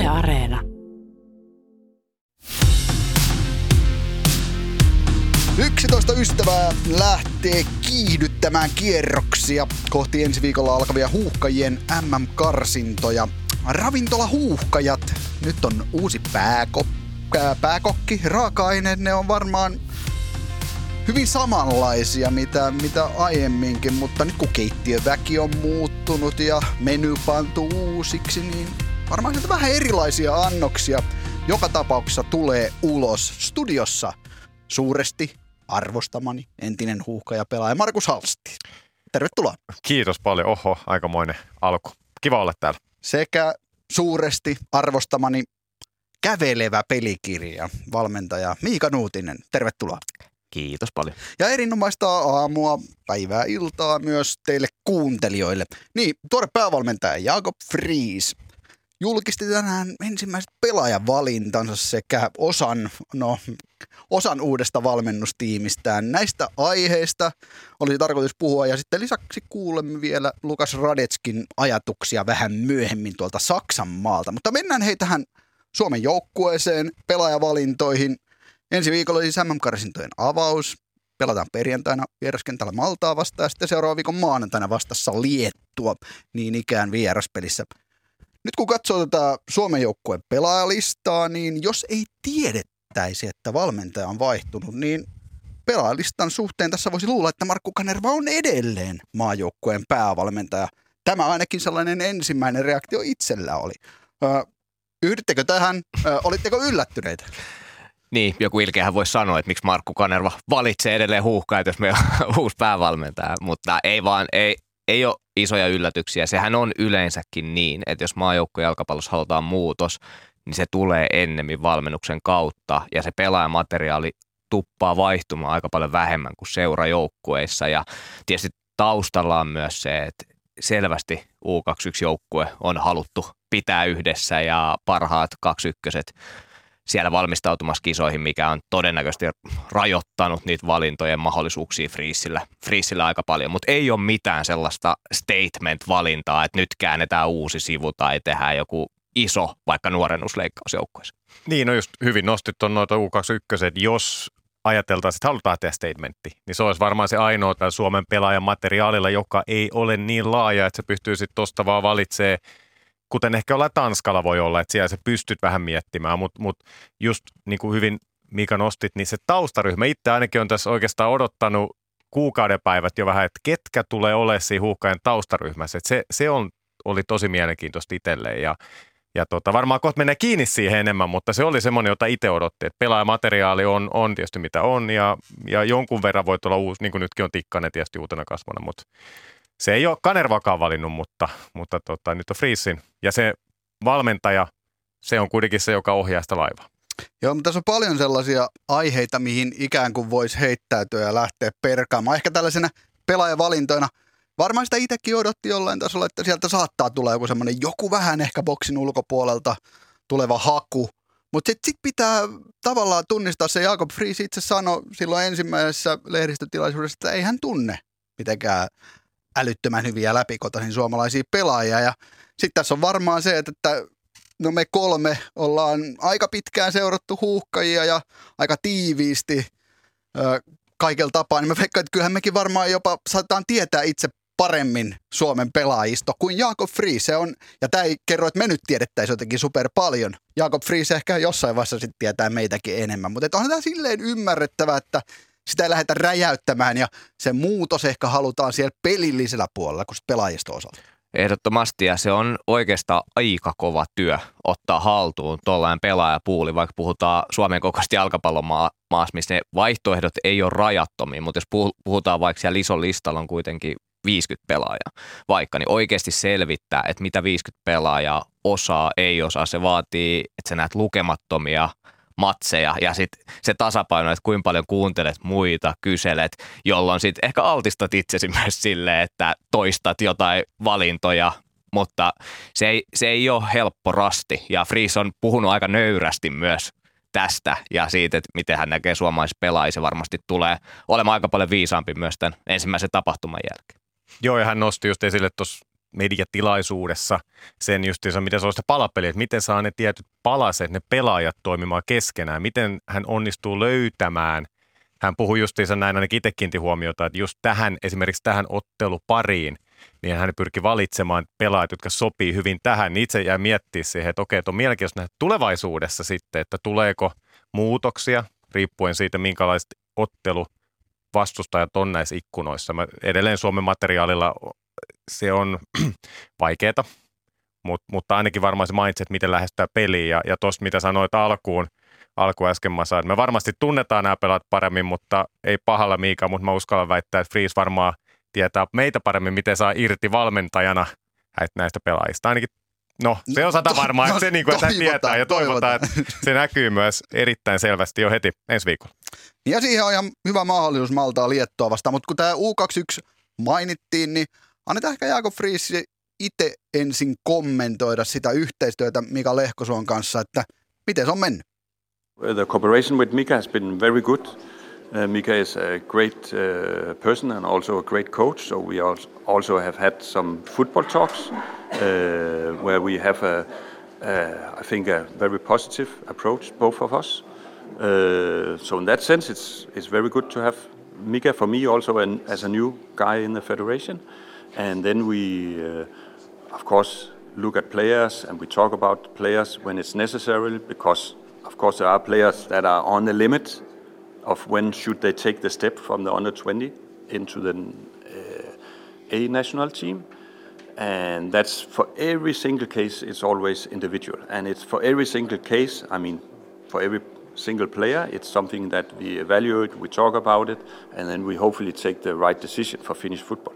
Yle Areena. Yksitoista ystävää lähtee kiihdyttämään kierroksia kohti ensi viikolla alkavia huuhkajien MM-karsintoja. Ravintolahuuhkajat. Nyt on uusi pääkokki. Raaka-aineet, ne on varmaan hyvin samanlaisia mitä aiemminkin, mutta nyt kun keittiöväki on muuttunut ja meny pantu uusiksi, niin varmaan sieltä vähän erilaisia annoksia joka tapauksessa tulee ulos. Studiossa suuresti arvostamani entinen huuhkajapelaaja Markus Halsti. Tervetuloa. Kiitos paljon. Oho, aikamoinen alku. Kiva olla täällä. Sekä suuresti arvostamani kävelevä pelikirja valmentaja Miika Nuutinen. Tervetuloa. Kiitos paljon. Ja erinomaista aamua, päivää, iltaa myös teille kuuntelijoille. Niin, tuore päävalmentaja Jakob Friis julkisti tänään ensimmäiset pelaajavalintansa sekä osan uudesta valmennustiimistään. Näistä aiheista olisi tarkoitus puhua ja sitten lisäksi kuulemme vielä Lukas Radetskin ajatuksia vähän myöhemmin tuolta Saksan maalta. Mutta mennään tähän Suomen joukkueeseen, pelaajavalintoihin. Ensi viikolla siis MM-karsintojen avaus. Pelataan perjantaina vieraskentällä Maltaa vastaan ja sitten seuraavan viikon maanantaina vastassa Liettua niin ikään vieraspelissä. Nyt kun katsoo tätä Suomen joukkueen pelaajalistaa, niin jos ei tiedettäisi, että valmentaja on vaihtunut, niin pelaajalistan suhteen tässä voisi luulla, että Markku Kanerva on edelleen maajoukkueen päävalmentaja. Tämä ainakin sellainen ensimmäinen reaktio itsellä oli. Yhdyttekö tähän? Olitteko yllättyneitä? Niin, joku ilkeähän voisi sanoa, että miksi Markku Kanerva valitsee edelleen huuhkajat, jos meillä on uusi päävalmentaja, mutta ei ole isoja yllätyksiä. Sehän on yleensäkin niin, että jos maajoukkueen jalkapallossa halutaan muutos, niin se tulee ennemmin valmennuksen kautta ja se pelaajamateriaali tuppaa vaihtumaan aika paljon vähemmän kuin seurajoukkueissa. Ja tietysti taustalla on myös se, että selvästi U21-joukkue on haluttu pitää yhdessä ja parhaat 21 siellä valmistautumassa kisoihin, mikä on todennäköisesti rajoittanut niitä valintojen mahdollisuuksia Friisillä aika paljon, mutta ei ole mitään sellaista statement-valintaa, että nyt käännetään uusi sivu tai tehdään joku iso vaikka nuorennusleikkaus joukkueessa. Niin, no just hyvin nostit tuon noita U21, että jos ajateltaisiin, että halutaan tehdä statementti, niin se olisi varmaan se ainoa täällä Suomen pelaajan materiaalilla, joka ei ole niin laaja, että se pystyy sitten tuosta vaan valitsemaan, kuten ehkä olla Tanskalla voi olla, että siellä sä pystyt vähän miettimään, mutta just niin kuin hyvin Mika nostit, niin se taustaryhmä, itse ainakin on tässä oikeastaan odottanut kuukauden päivät jo vähän, että ketkä tulee olemaan siinä huuhkajan taustaryhmässä, että oli tosi mielenkiintoista itselleen ja varmaan kohta menee kiinni siihen enemmän, mutta se oli semmoinen, jota itse odotti, että pelaajamateriaali on tietysti mitä on ja jonkun verran voi tulla uusi, niin kuin nytkin on Tikkanen tietysti uutena kasvona, mutta se ei ole Kanervakaan valinnut, mutta nyt on Friesin. Ja se valmentaja, se on kuitenkin se, joka ohjaa sitä laivaa. Joo, mutta tässä on paljon sellaisia aiheita, mihin ikään kuin voisi heittäytyä ja lähteä perkaamaan. Ehkä tällaisena pelaajavalintoina. Varmaan sitä itsekin odotti jollain tasolla, että sieltä saattaa tulla joku vähän ehkä boksin ulkopuolelta tuleva haku. Mutta sitten pitää tavallaan tunnistaa se, Jakob Friis itse sanoi silloin ensimmäisessä lehdistötilaisuudessa, että ei hän tunne mitenkään älyttömän hyviä läpikotaisin suomalaisia pelaajia. Ja sitten tässä on varmaan se, että me kolme ollaan aika pitkään seurattu huuhkajia ja aika tiiviisti kaikella tapaa. Niin mä veikkaan, että kyllähän mekin varmaan jopa saatetaan tietää itse paremmin Suomen pelaajisto kuin Jakob Friis. Ja tämä ei kerro, että me nyt tiedettäisiin jotenkin super paljon. Jakob Friis ehkä jossain vaiheessa sitten tietää meitäkin enemmän. Mutta onhan tämä silleen ymmärrettävä, että sitä ei lähdetä räjäyttämään ja se muutos ehkä halutaan siellä pelillisellä puolella kuin pelaajista osalta. Ehdottomasti ja se on oikeastaan aika kova työ ottaa haltuun tuollainen pelaajapuuli, vaikka puhutaan Suomen kokoisesta jalkapallomaassa, missä ne vaihtoehdot ei ole rajattomia, mutta jos puhutaan vaikka siellä isolla listalla on kuitenkin 50 pelaajaa vaikka, niin oikeasti selvittää, että mitä 50 pelaajaa osaa, ei osaa. Se vaatii, että sä näet lukemattomia matseja ja sitten se tasapaino, että kuinka paljon kuuntelet muita, kyselet, jolloin sitten ehkä altistat itsesi myös silleen, että toistat jotain valintoja, mutta se ei ole helppo rasti ja Friis on puhunut aika nöyrästi myös tästä ja siitä, että miten hän näkee suomalaisissa pelaajissa, varmasti tulee olemaan aika paljon viisaampi myös tämän ensimmäisen tapahtuman jälkeen. Joo, ja hän nosti just esille tuossa mediatilaisuudessa sen justiinsa, miten se on sitä palapeliä, että miten saa ne tietyt palaset, ne pelaajat toimimaan keskenään, miten hän onnistuu löytämään. Hän puhui justiinsa näin, ainakin itse kiinnitti huomiota, että just esimerkiksi tähän ottelupariin, niin hän pyrki valitsemaan pelaajat, jotka sopii hyvin tähän. Niin itse jää miettiä siihen, että okei, että on mielenkiintoista nähdä tulevaisuudessa sitten, että tuleeko muutoksia riippuen siitä, minkälaiset otteluvastustajat on näissä ikkunoissa. Edelleen Suomen materiaalilla se on vaikeaa, mutta ainakin varmaan se mindset, miten lähestytään peliä. Ja tuosta, mitä sanoit alkuun äsken Masa, että me varmasti tunnetaan nämä pelaat paremmin, mutta ei pahalla Miika, mutta mä uskallan väittää, että Freeze varmaan tietää meitä paremmin, miten saa irti valmentajana näistä pelaajista. Ainakin, se on varmaan, että se niin kuin, että hän tietää ja toivotaan, että se näkyy myös erittäin selvästi jo heti ensi viikolla. Ja siihen on ihan hyvä mahdollisuus Maltaa Liettua vastaan, mutta kun tämä U21 mainittiin, niin annetaan ehkä Jakob Friis itse ensin kommentoida sitä yhteistyötä Mika Lehkosuon kanssa, että miten se on mennyt. The cooperation with Mika has been very good. Mika is a great person and also a great coach, so we also have had some football talks where we have I think a very positive approach, both of us. So in that sense, it's very good to have Mika for me also as a new guy in the federation. And then we, of course, look at players and we talk about players when it's necessary, because of course there are players that are on the limit of when should they take the step from the under 20 into the A national team. And that's for every single case, it's always individual. And it's for every single case, I mean, for every single player, it's something that we evaluate, we talk about it, and then we hopefully take the right decision for Finnish football.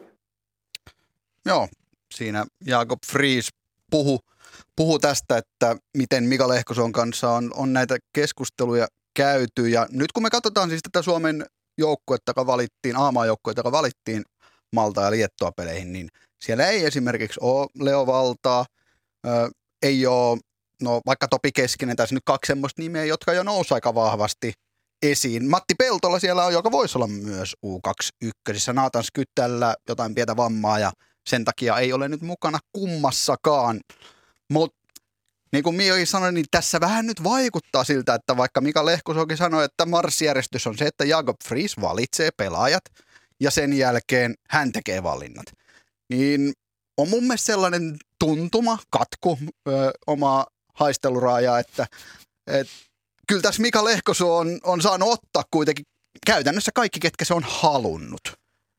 Joo, siinä Jakob Friis puhu tästä, että miten Mika Lehkosuon kanssa on näitä keskusteluja käyty. Ja nyt kun me katsotaan siis tätä Suomen joukkuetta, joka valittiin, A-maajoukkuetta, joka valittiin Malta ja Liettua peleihin, niin siellä ei esimerkiksi ole Leo Valtaa, ei ole, vaikka Topi Keskinen, tässä nyt 2 semmoista nimeä, jotka jo nousi aika vahvasti esiin. Matti Peltola siellä on, joka voisi olla myös U21. Nathan Skyttällä jotain pientä vammaa ja sen takia ei ole nyt mukana kummassakaan. Mutta niin kuin Mio sanoi, niin tässä vähän nyt vaikuttaa siltä, että vaikka Mika Lehkosuokin sanoi, että marssijärjestys on se, että Jakob Friis valitsee pelaajat ja sen jälkeen hän tekee valinnat. Niin on mun mielestä sellainen tuntuma, katku omaa haisteluraajaa, että kyllä tässä Mika Lehkosuo on saanut ottaa kuitenkin käytännössä kaikki, ketkä se on halunnut.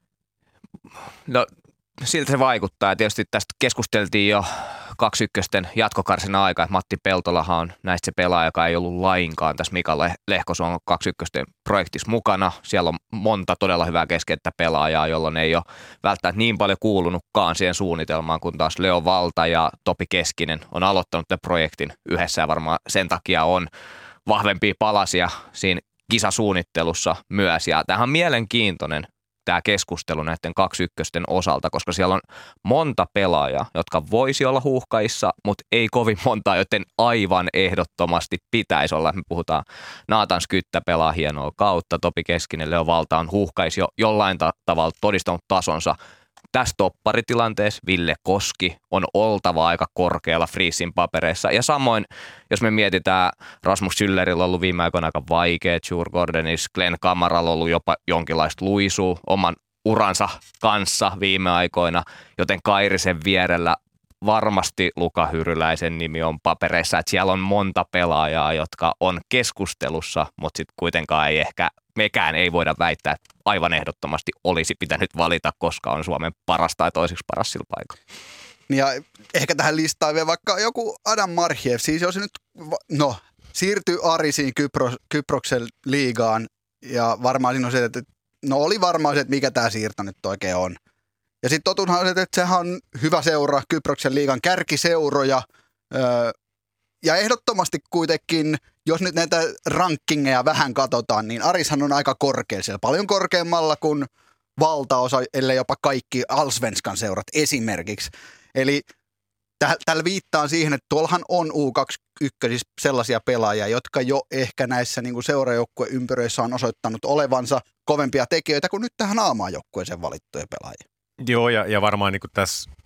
No siltä se vaikuttaa. Tietysti tästä keskusteltiin jo 2-1 jatkokarsina aikaa, että Matti Peltolahan on näistä se pelaaja, joka ei ollut lainkaan tässä Mika Lehkosuon 2-1 projektissa mukana. Siellä on monta todella hyvää keskenttäpelaajaa, jolloin ei ole välttämättä niin paljon kuulunutkaan siihen suunnitelmaan, kun taas Leo Valta ja Topi Keskinen on aloittanut tämän projektin yhdessä ja varmaan sen takia on vahvempia palasia siinä kisasuunnittelussa myös. Ja tämähän on mielenkiintoinen tämä keskustelu näiden 2-1 osalta, koska siellä on monta pelaajaa, jotka voisi olla huuhkajissa, mutta ei kovin montaa, joten aivan ehdottomasti pitäisi olla. Me puhutaan Nathan Skyttä pelaa hienoa kautta, Topi Keskinen, Leo Valta on huuhkajissa jo jollain tavalla todistanut tasonsa. Tässä topparitilanteessa Ville Koski on oltava aika korkealla Friisin papereissa. Ja samoin, jos me mietitään, Rasmus Schüllerillä on ollut viime aikoina aika vaikea, Djurgårdenis, Glenn Kamaralla on ollut jopa jonkinlaista luisua oman uransa kanssa viime aikoina, joten Kairisen vierellä varmasti Luka Hyryläisen nimi on papereissa, että siellä on monta pelaajaa, jotka on keskustelussa, mutta sitten kuitenkaan ei ehkä, mekään ei voida väittää, että aivan ehdottomasti olisi pitänyt valita, koska on Suomen paras tai toiseksi paras sillä paikalla. Ja ehkä tähän listaan vielä vaikka joku Adam Marhiev, siis jos se nyt, siirtyy Arisiin Kyproksen liigaan, ja varmaan siinä on se, että oli varmaan se, että mikä tämä siirto nyt oikein on. Ja sitten totuushan on se, että sehän on hyvä seura, Kyproksen liigan kärkiseuroja. Ja ehdottomasti kuitenkin, jos nyt näitä rankingeja vähän katsotaan, niin Arishan on aika korkealla siellä. Paljon korkeammalla kuin valtaosa, ellei jopa kaikki Allsvenskan seurat esimerkiksi. Eli tällä viittaan siihen, että tuollahan on U21 siis sellaisia pelaajia, jotka jo ehkä näissä niin kuin seurajoukkueympyröissä on osoittanut olevansa kovempia tekijöitä kuin nyt tähän A-maajoukkueeseen valittuja pelaajia. Joo, ja varmaan niin kuin tässä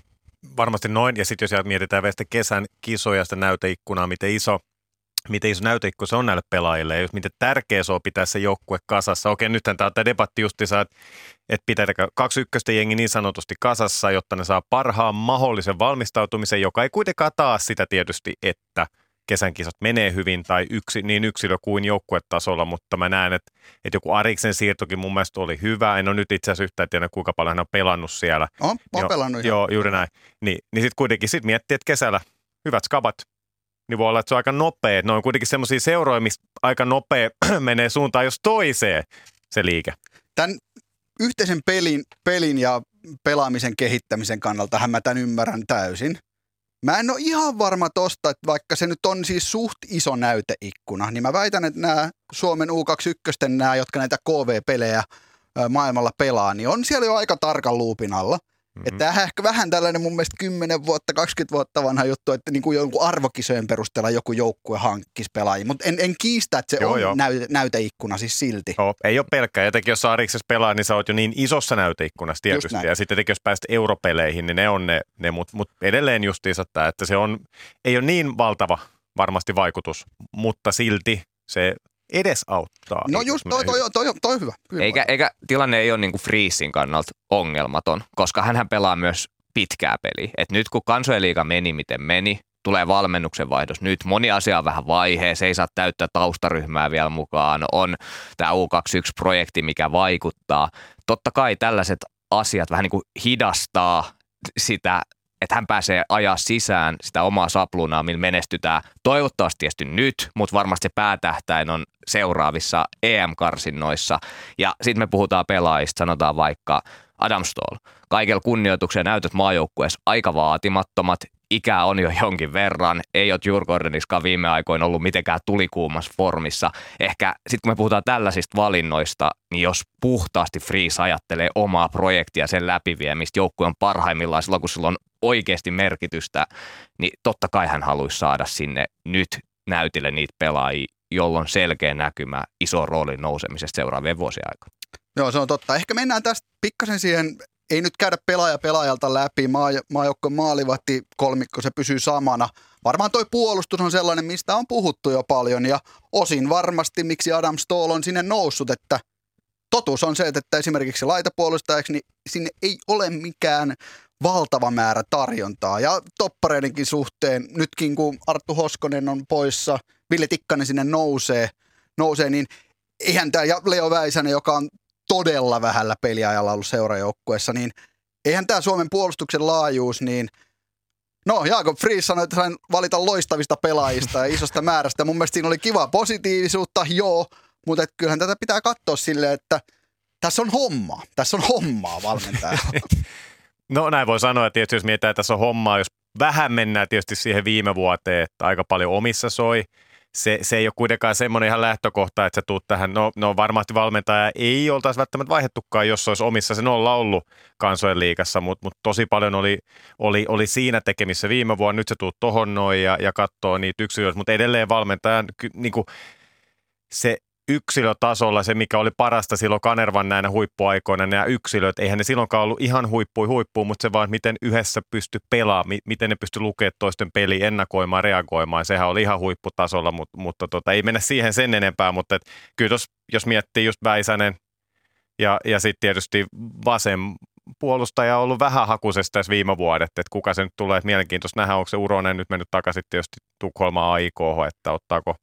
varmasti noin. Ja sitten jos mietitään vielä sitä kesän kisoja, sitä näyteikkunaa, miten iso näyteikkuna se on näille pelaajille, ja miten tärkeä se on pitää se joukkue kasassa. Okei, nythän tämä debatti justiinsa, että pitääkö 2-1 jengi niin sanotusti kasassa, jotta ne saa parhaan mahdollisen valmistautumisen, joka ei kuitenkaan taas sitä tietysti, että kesän kisat menee hyvin tai niin yksilö- kuin joukkuetasolla, mutta mä näen, että joku Ariksen siirtokin mun mielestä oli hyvä. En ole nyt itse asiassa yhtään tiedä, kuinka paljon hän on pelannut siellä. On pelannut. Joo, juuri näin. Niin sitten kuitenkin miettii, että kesällä hyvät skabat, niin voi olla, että se on aika nopea. Ne on kuitenkin semmoisia seuroja, mistä aika nopea menee suuntaan jos toiseen se liike. Tämän yhteisen pelin ja pelaamisen kehittämisen kannalta mä tämän ymmärrän täysin. Mä en ole ihan varma tosta, että vaikka se nyt on siis suht iso näyteikkuna, niin mä väitän, että nämä Suomen U21, nämä, jotka näitä KV-pelejä maailmalla pelaa, niin on siellä jo aika tarkan luupin alla. Mm-hmm. Että tämähän ehkä vähän tällainen mun mielestä 10 vuotta, 20 vuotta vanha juttu, että niin kuin jonkun arvokisojen perusteella joku joukkue hankkisi pelaajia. Mutta en kiistä, että se on näyteikkuna siis silti. Joo, ei ole pelkkää. Jotenkin jos sä Ariksessa pelaa, niin sä oot jo niin isossa näyteikkunassa tietysti. Ja sitten jos pääset europeleihin, niin ne on ne mutta edelleen justiinsa tämä, että se ei ole niin valtava varmasti vaikutus, mutta silti se edesauttaa. No just toi hyvä. Eikä tilanne ei ole niinku Freesin kannalta ongelmaton, koska hänhän pelaa myös pitkää peliä. Et nyt kun Kansojen liiga meni miten meni, tulee valmennuksen vaihdos nyt. Moni asia on vähän vaiheessa, ei saa täyttää taustaryhmää vielä mukaan. On tämä U21-projekti, mikä vaikuttaa. Totta kai tällaiset asiat vähän niin kuin hidastaa sitä, että hän pääsee ajaa sisään sitä omaa saplunaa, millä menestytään toivottavasti tietysti nyt, mutta varmasti se päätähtäin on seuraavissa EM-karsinnoissa. Ja sitten me puhutaan pelaajista, sanotaan vaikka Adam Ståhl. Kaikella kunnioituksella näytöt maajoukkueessa aika vaatimattomat. Ikää on jo jonkin verran. Ei ole Djurgårdeniskaan viime aikoina ollut mitenkään tulikuumassa formissa. Ehkä sitten kun me puhutaan tällaisista valinnoista, niin jos puhtaasti Friis ajattelee omaa projektia sen läpiviemistä, joukkue on parhaimmillaan silloin, kun sillä on oikeasti merkitystä, niin totta kai hän haluaisi saada sinne nyt näytille niitä pelaajia, jolloin selkeä näkymä iso roolin nousemisesta seuraavien vuosien aikana. Joo, se on totta. Ehkä mennään tästä pikkasen siihen, ei nyt käydä pelaajalta läpi, maajoukkojen maalivahti kolmikko, se pysyy samana. Varmaan toi puolustus on sellainen, mistä on puhuttu jo paljon ja osin varmasti, miksi Adam Ståhl on sinne noussut, että totuus on se, että esimerkiksi laitapuolustajaksi, niin sinne ei ole mikään valtava määrä tarjontaa. Ja toppareidenkin suhteen, nytkin kun Arttu Hoskonen on poissa, Ville Tikkanen sinne nousee, niin eihän tämä, ja Leo Väisänen, joka on todella vähällä peliajalla ollut seurajoukkueessa, niin eihän tämä Suomen puolustuksen laajuus, niin no Jakob Friis sanoi, että sain valita loistavista pelaajista ja isosta määrästä. Mun mielestä siinä oli kiva positiivisuutta, joo, mutta kyllähän tätä pitää katsoa silleen, että tässä on hommaa valmentajalla. No näin voi sanoa, että tietysti jos mietitään, että tässä on hommaa, jos vähän mennään tietysti siihen viime vuoteen, että aika paljon omissa soi. Se ei ole kuitenkaan semmoinen ihan lähtökohta, että sä tuut tähän, no varmasti valmentaja ei oltaisi välttämättä vaihdettukaan, jos se olisi omissa se 0 ollut Kansojen liigassa, mutta tosi paljon oli siinä tekemissä viime vuonna, nyt se tuut tohon noin ja katsoo niitä yksilöitä, mutta edelleen valmentajan niin kuin se yksilötasolla se, mikä oli parasta silloin Kanervan näinä huippuaikoina, nämä yksilöt, eihän ne silloinkaan ollut ihan huippuun, mutta se vaan, miten yhdessä pystyi pelaamaan, miten ne pystyi lukemaan toisten peliä, ennakoimaan, reagoimaan, sehän oli ihan huipputasolla, mutta ei mennä siihen sen enempää, mutta kyllä jos miettii just Väisänen ja sitten tietysti vasen puolustaja on ollut vähän hakuisesta tässä viime vuodet, että kuka se nyt tulee, että mielenkiintoista nähdä, onko se Uronen nyt mennyt takaisin tietysti Tukholmaan AIK:hon, että ottaako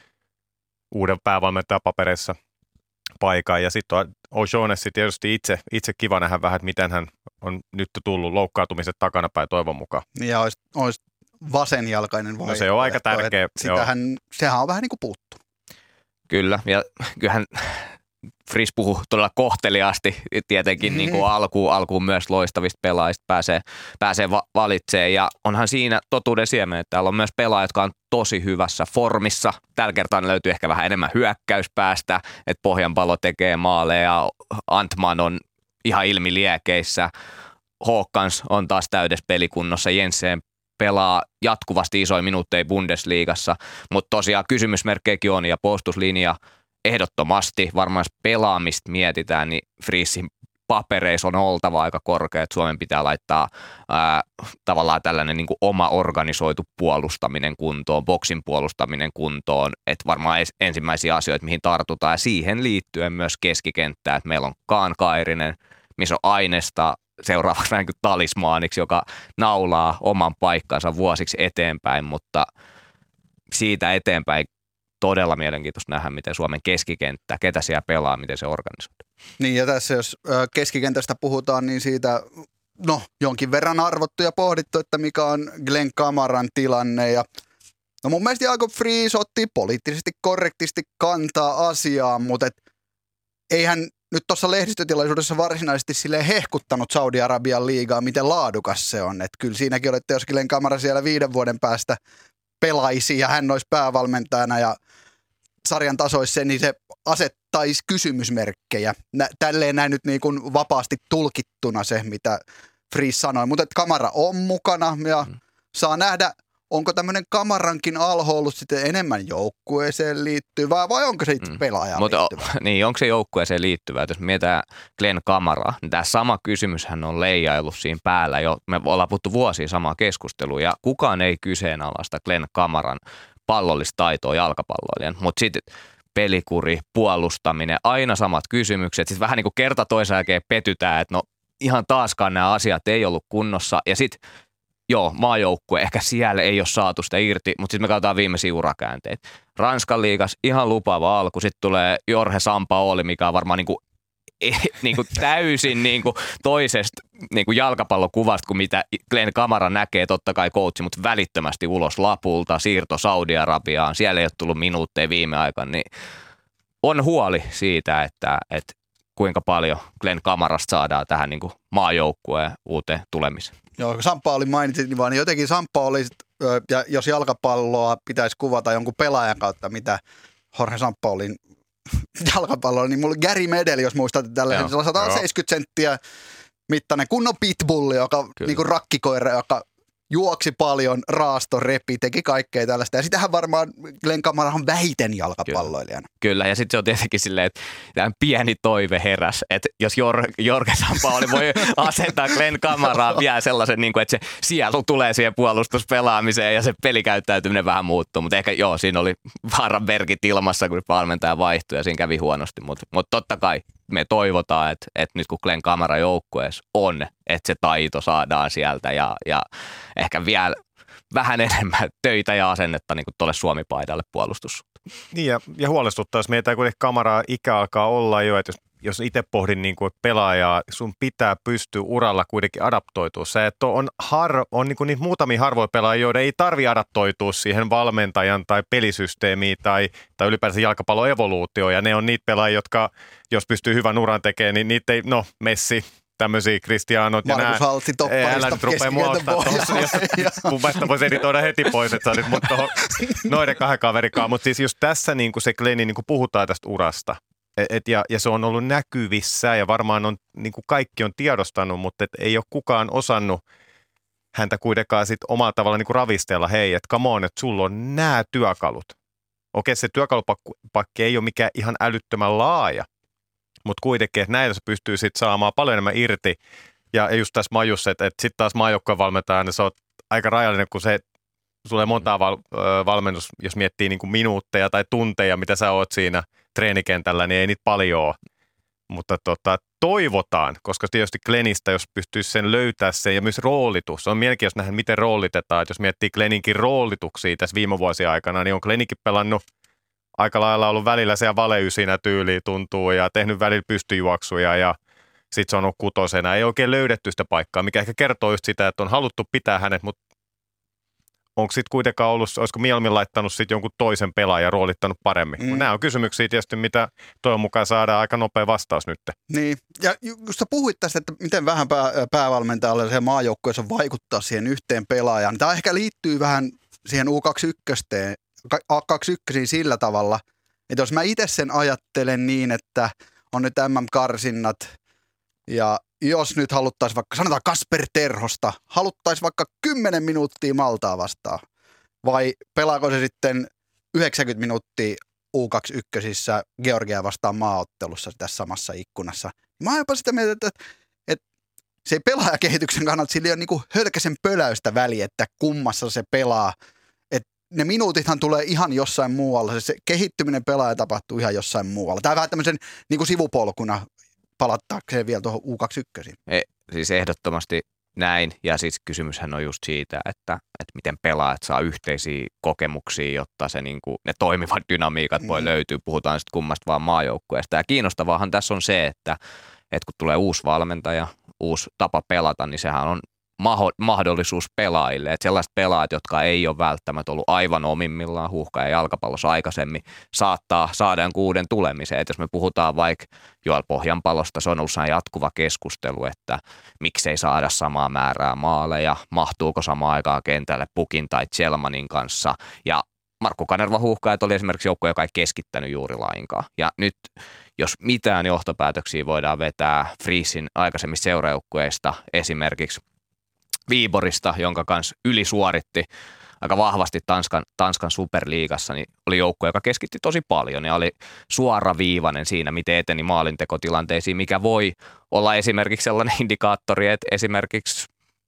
uuden päävalmentajapapereissa paikan. Ja sitten on O'Shaughnessy tietysti itse kiva nähdä vähän, että miten hän on nyt tullut loukkaantumiset takanapäin toivon mukaan. Ja olisi vasenjalkainen vaihtoehto. No se on aika tärkeä. Sehän on vähän niin kuin puuttunut. Kyllä, ja kyllähän Friis puhuu todella kohteliaasti tietenkin niin kuin alkuun myös loistavista pelaajista pääsee valitsemaan. Ja onhan siinä totuuden siemen, että täällä on myös pelaajia, jotka on tosi hyvässä formissa. Tällä kertaa löytyy ehkä vähän enemmän hyökkäyspäästä, että Pohjanpalo tekee maaleja ja Antman on ihan ilmiliekeissä. Håkans on taas täydessä pelikunnossa. Jensen pelaa jatkuvasti isoja minuutteja Bundesliigassa, mutta tosiaan kysymysmerkkejäkin on ja puolustuslinja ehdottomasti, varmaan jos pelaamista mietitään, niin Friesin papereissa on oltava aika korkea, että Suomen pitää laittaa tavallaan tällainen niin kuin oma organisoitu puolustaminen kuntoon, boksin puolustaminen kuntoon, että varmaan ensimmäisiä asioita, mihin tartutaan, ja siihen liittyen myös keskikenttää, että meillä on Kaan Kairinen, missä on Ainesta seuraavaksi vähän kuin talismaaniksi, joka naulaa oman paikkansa vuosiksi eteenpäin, mutta siitä eteenpäin todella mielenkiintoista nähdä, miten Suomen keskikenttä, ketä siellä pelaa, miten se organisoidaan. Niin ja tässä jos keskikentästä puhutaan, niin siitä jonkin verran arvottu ja pohdittu, että mikä on Glenn Kamaran tilanne. Ja no mun mielestä Jakob Friis otti poliittisesti korrektisti kantaa asiaan, mutta eihän nyt tuossa lehdistötilaisuudessa varsinaisesti silleen hehkuttanut Saudi-Arabian liigaa, miten laadukas se on. Että kyllä siinäkin olette, jos Glenn Kamara siellä 5 vuoden päästä pelaisi ja hän olisi päävalmentajana ja sarjan tasoissa, niin se asettaisi kysymysmerkkejä. Tälleen näin nyt niin kuin vapaasti tulkittuna se, mitä Friis sanoi. Mutta Kamara on mukana ja saa nähdä, onko tämmöinen Kamarankin alho ollut sitten enemmän joukkueeseen liittyvää vai onko se itse pelaajaan liittyvää? Niin, onko se joukkueeseen liittyvää? Jos mietitään Glenn Kamaraa, niin tämä sama kysymyshän on leijaillut siinä päällä jo. Me ollaan puhuttu vuosia samaa keskustelua ja kukaan ei kyseenalaista Glenn Kamaran pallollista taitoa jalkapalloilijan. Mutta sitten pelikuri, puolustaminen, aina samat kysymykset. Sitten vähän niin kuin kerta toisen jälkeen petytään, että no ihan taaskaan nämä asiat ei ollut kunnossa ja sitten joo, maajoukkue, ehkä siellä ei ole saatu sitä irti, mutta sitten me katsotaan viimeisiä urakäänteitä. Ranskan liigas ihan lupaava alku, sitten tulee Jorge Sampaoli, mikä on varmaan täysin toisesta jalkapallokuvasta kuin mitä Glenn Kamara näkee, totta kai coachi, mutta välittömästi ulos lapulta, siirto Saudi-Arabiaan, siellä ei ole tullut minuutteja viime aikana, niin on huoli siitä, että kuinka paljon Glenn Kamarasta saadaan tähän maajoukkueen uuteen tulemiseen. Joo, Sampaoli mainitsit, niin vaan jotenkin Sampaoli, ja jos jalkapalloa pitäisi kuvata jonkun pelaajan kautta, mitä Jorge Sampaolin jalkapalloa, niin mulla Gary Medel, jos muistatte tällaisen, 170 senttiä mittainen kunnon pitbulli, joka niinku rakkikoira, joka juoksi paljon, raasto, repi, teki kaikkea tällaista. Ja sitähän varmaan Glenn Kamara on vähiten jalkapalloilijana. Kyllä, ja sitten se on tietenkin silleen, että tämän pieni toive heräs, että jos Jorge Sampaoli voi asentaa Glenn Kamaraa vielä sellaisen, että se sielu tulee siihen puolustuspelaamiseen ja se pelikäyttäytyminen vähän muuttuu. Mutta ehkä siinä oli vaaran merkit ilmassa, kun valmentaja vaihtui ja siinä kävi huonosti. Mutta totta kai me toivotaan, että nyt kun Glenn Kamara joukkueessa on, että se taito saadaan sieltä ja ehkä vielä vähän enemmän töitä ja asennetta niin tuolle Suomi-paidalle puolustus. Niin ja huolestuttaa, jos mietitään kuitenkin Kamaraa ikä alkaa olla jo, että jos itse pohdin niin kuin pelaajaa, sun pitää pystyä uralla kuitenkin adaptoitua. Se, että on niin kuin niitä muutamia harvoja pelaajia, joiden ei tarvitse adaptoitua siihen valmentajan tai pelisysteemiin tai ylipäänsä jalkapallon evoluutioon. Ja ne on niitä pelaajia, jotka jos pystyy hyvän uran tekemään, niin niitä ei, Messi, tämmöisiä Cristianot ja Markus Haltsi topparista älä nyt rupea muottaa tuossa, mun mielestä voisi editoida heti pois, että sä olit mut tuohon noiden 2 kaverikaan. Mutta siis just tässä niin kuin se Glenni niin kuin puhutaan tästä urasta. Ja se on ollut näkyvissä ja varmaan on, niin kuin kaikki on tiedostanut, mutta ei ole kukaan osannut häntä kuitenkaan sit omalla tavalla niin kuin ravistella. Hei, että come on, että sulla on nämä työkalut. Okei, se työkalupakki ei ole mikään ihan älyttömän laaja, mutta kuitenkin, että näitä se pystyy sitten saamaan paljon enemmän irti. Ja just tässä majussa, että sitten taas maajoukkojen valmentaja, niin se on aika rajallinen, kun se sulle montaa valmennus, jos miettii niin kuin minuutteja tai tunteja, mitä sä oot siinä treenikentällä, niin ei niitä paljon ole. Mutta toivotaan, koska tietysti Glennistä, jos pystyisi sen löytää sen ja myös roolitus. On mielenkiintoista nähdä, miten roolitetaan. Että jos miettii Glenninkin roolituksia tässä viime vuosien aikana, niin on Glenninkin pelannut aika lailla ollut välillä siellä valeysinä tyyliin tuntuu ja tehnyt välillä pystyjuoksuja ja sitten se on ollut 6. Ei oikein löydetty sitä paikkaa, mikä ehkä kertoo just sitä, että on haluttu pitää hänet, mutta onko sitten kuitenkaan ollut, olisiko mieluummin laittanut sitten jonkun toisen pelaajan roolittanut paremmin? Nämä on kysymyksiä tietysti, mitä toivon mukaan saadaan aika nopea vastaus nyt. Niin, ja just sä puhuit tästä, että miten vähän päävalmentajalle se maajoukkueessa vaikuttaa siihen yhteen pelaajaan. Tämä ehkä liittyy vähän siihen U21 sillä tavalla, että jos mä itse sen ajattelen niin, että on nyt MM-karsinnat ja jos nyt haluttaisiin vaikka, sanotaan Kasper Terhosta, haluttaisiin vaikka 10 minuuttia Maltaa vastaan, vai pelaako se sitten 90 minuuttia U21 Georgia vastaan maaottelussa tässä samassa ikkunassa. Mä oon jopa sitä mieltä, että se ei pelaajakehityksen kannalta, sillä ei ole niin hölkäsen pöläystä väliä, että kummassa se pelaa. Että ne minuutithan tulee ihan jossain muualla. Se kehittyminen pelaaja tapahtuu ihan jossain muualla. Tämä vähän tämmöisen niin sivupolkuna palattaakseen vielä tuohon U21. Siis ehdottomasti näin. Ja siis kysymyshän on just siitä, että miten pelaajat saa yhteisiä kokemuksia, jotta se niin kuin, ne toimivat dynamiikat voi löytyä. Puhutaan sitten kummasta vaan maajoukkueesta. Ja kiinnostavaahan tässä on se, että kun tulee uusi valmentaja, uusi tapa pelata, niin sehän on mahdollisuus pelaajille. Että sellaiset pelaajat, jotka ei ole välttämättä ollut aivan omimmillaan Huuhka- ja jalkapallossa aikaisemmin, saattaa saada jonkun uuden tulemiseen. Että jos me puhutaan vaikka Joel Pohjanpalosta, se on ollut jatkuva keskustelu, että miksei saada samaa määrää maaleja, mahtuuko samaan aikaan kentälle Pukin tai Chelmanin kanssa. Ja Markku Kanerva Huuhkajat oli esimerkiksi joukkue, joka ei keskittänyt juuri lainkaan. Ja nyt, jos mitään johtopäätöksiä voidaan vetää Friesin aikaisemmista seurajoukkueista, esimerkiksi Viiborista, jonka kanssa ylisuoritti aika vahvasti Tanskan superliigassa, niin oli joukkue, joka keskitti tosi paljon ja oli suoraviivainen siinä, miten eteni maalintekotilanteisiin, mikä voi olla esimerkiksi sellainen indikaattori, että esimerkiksi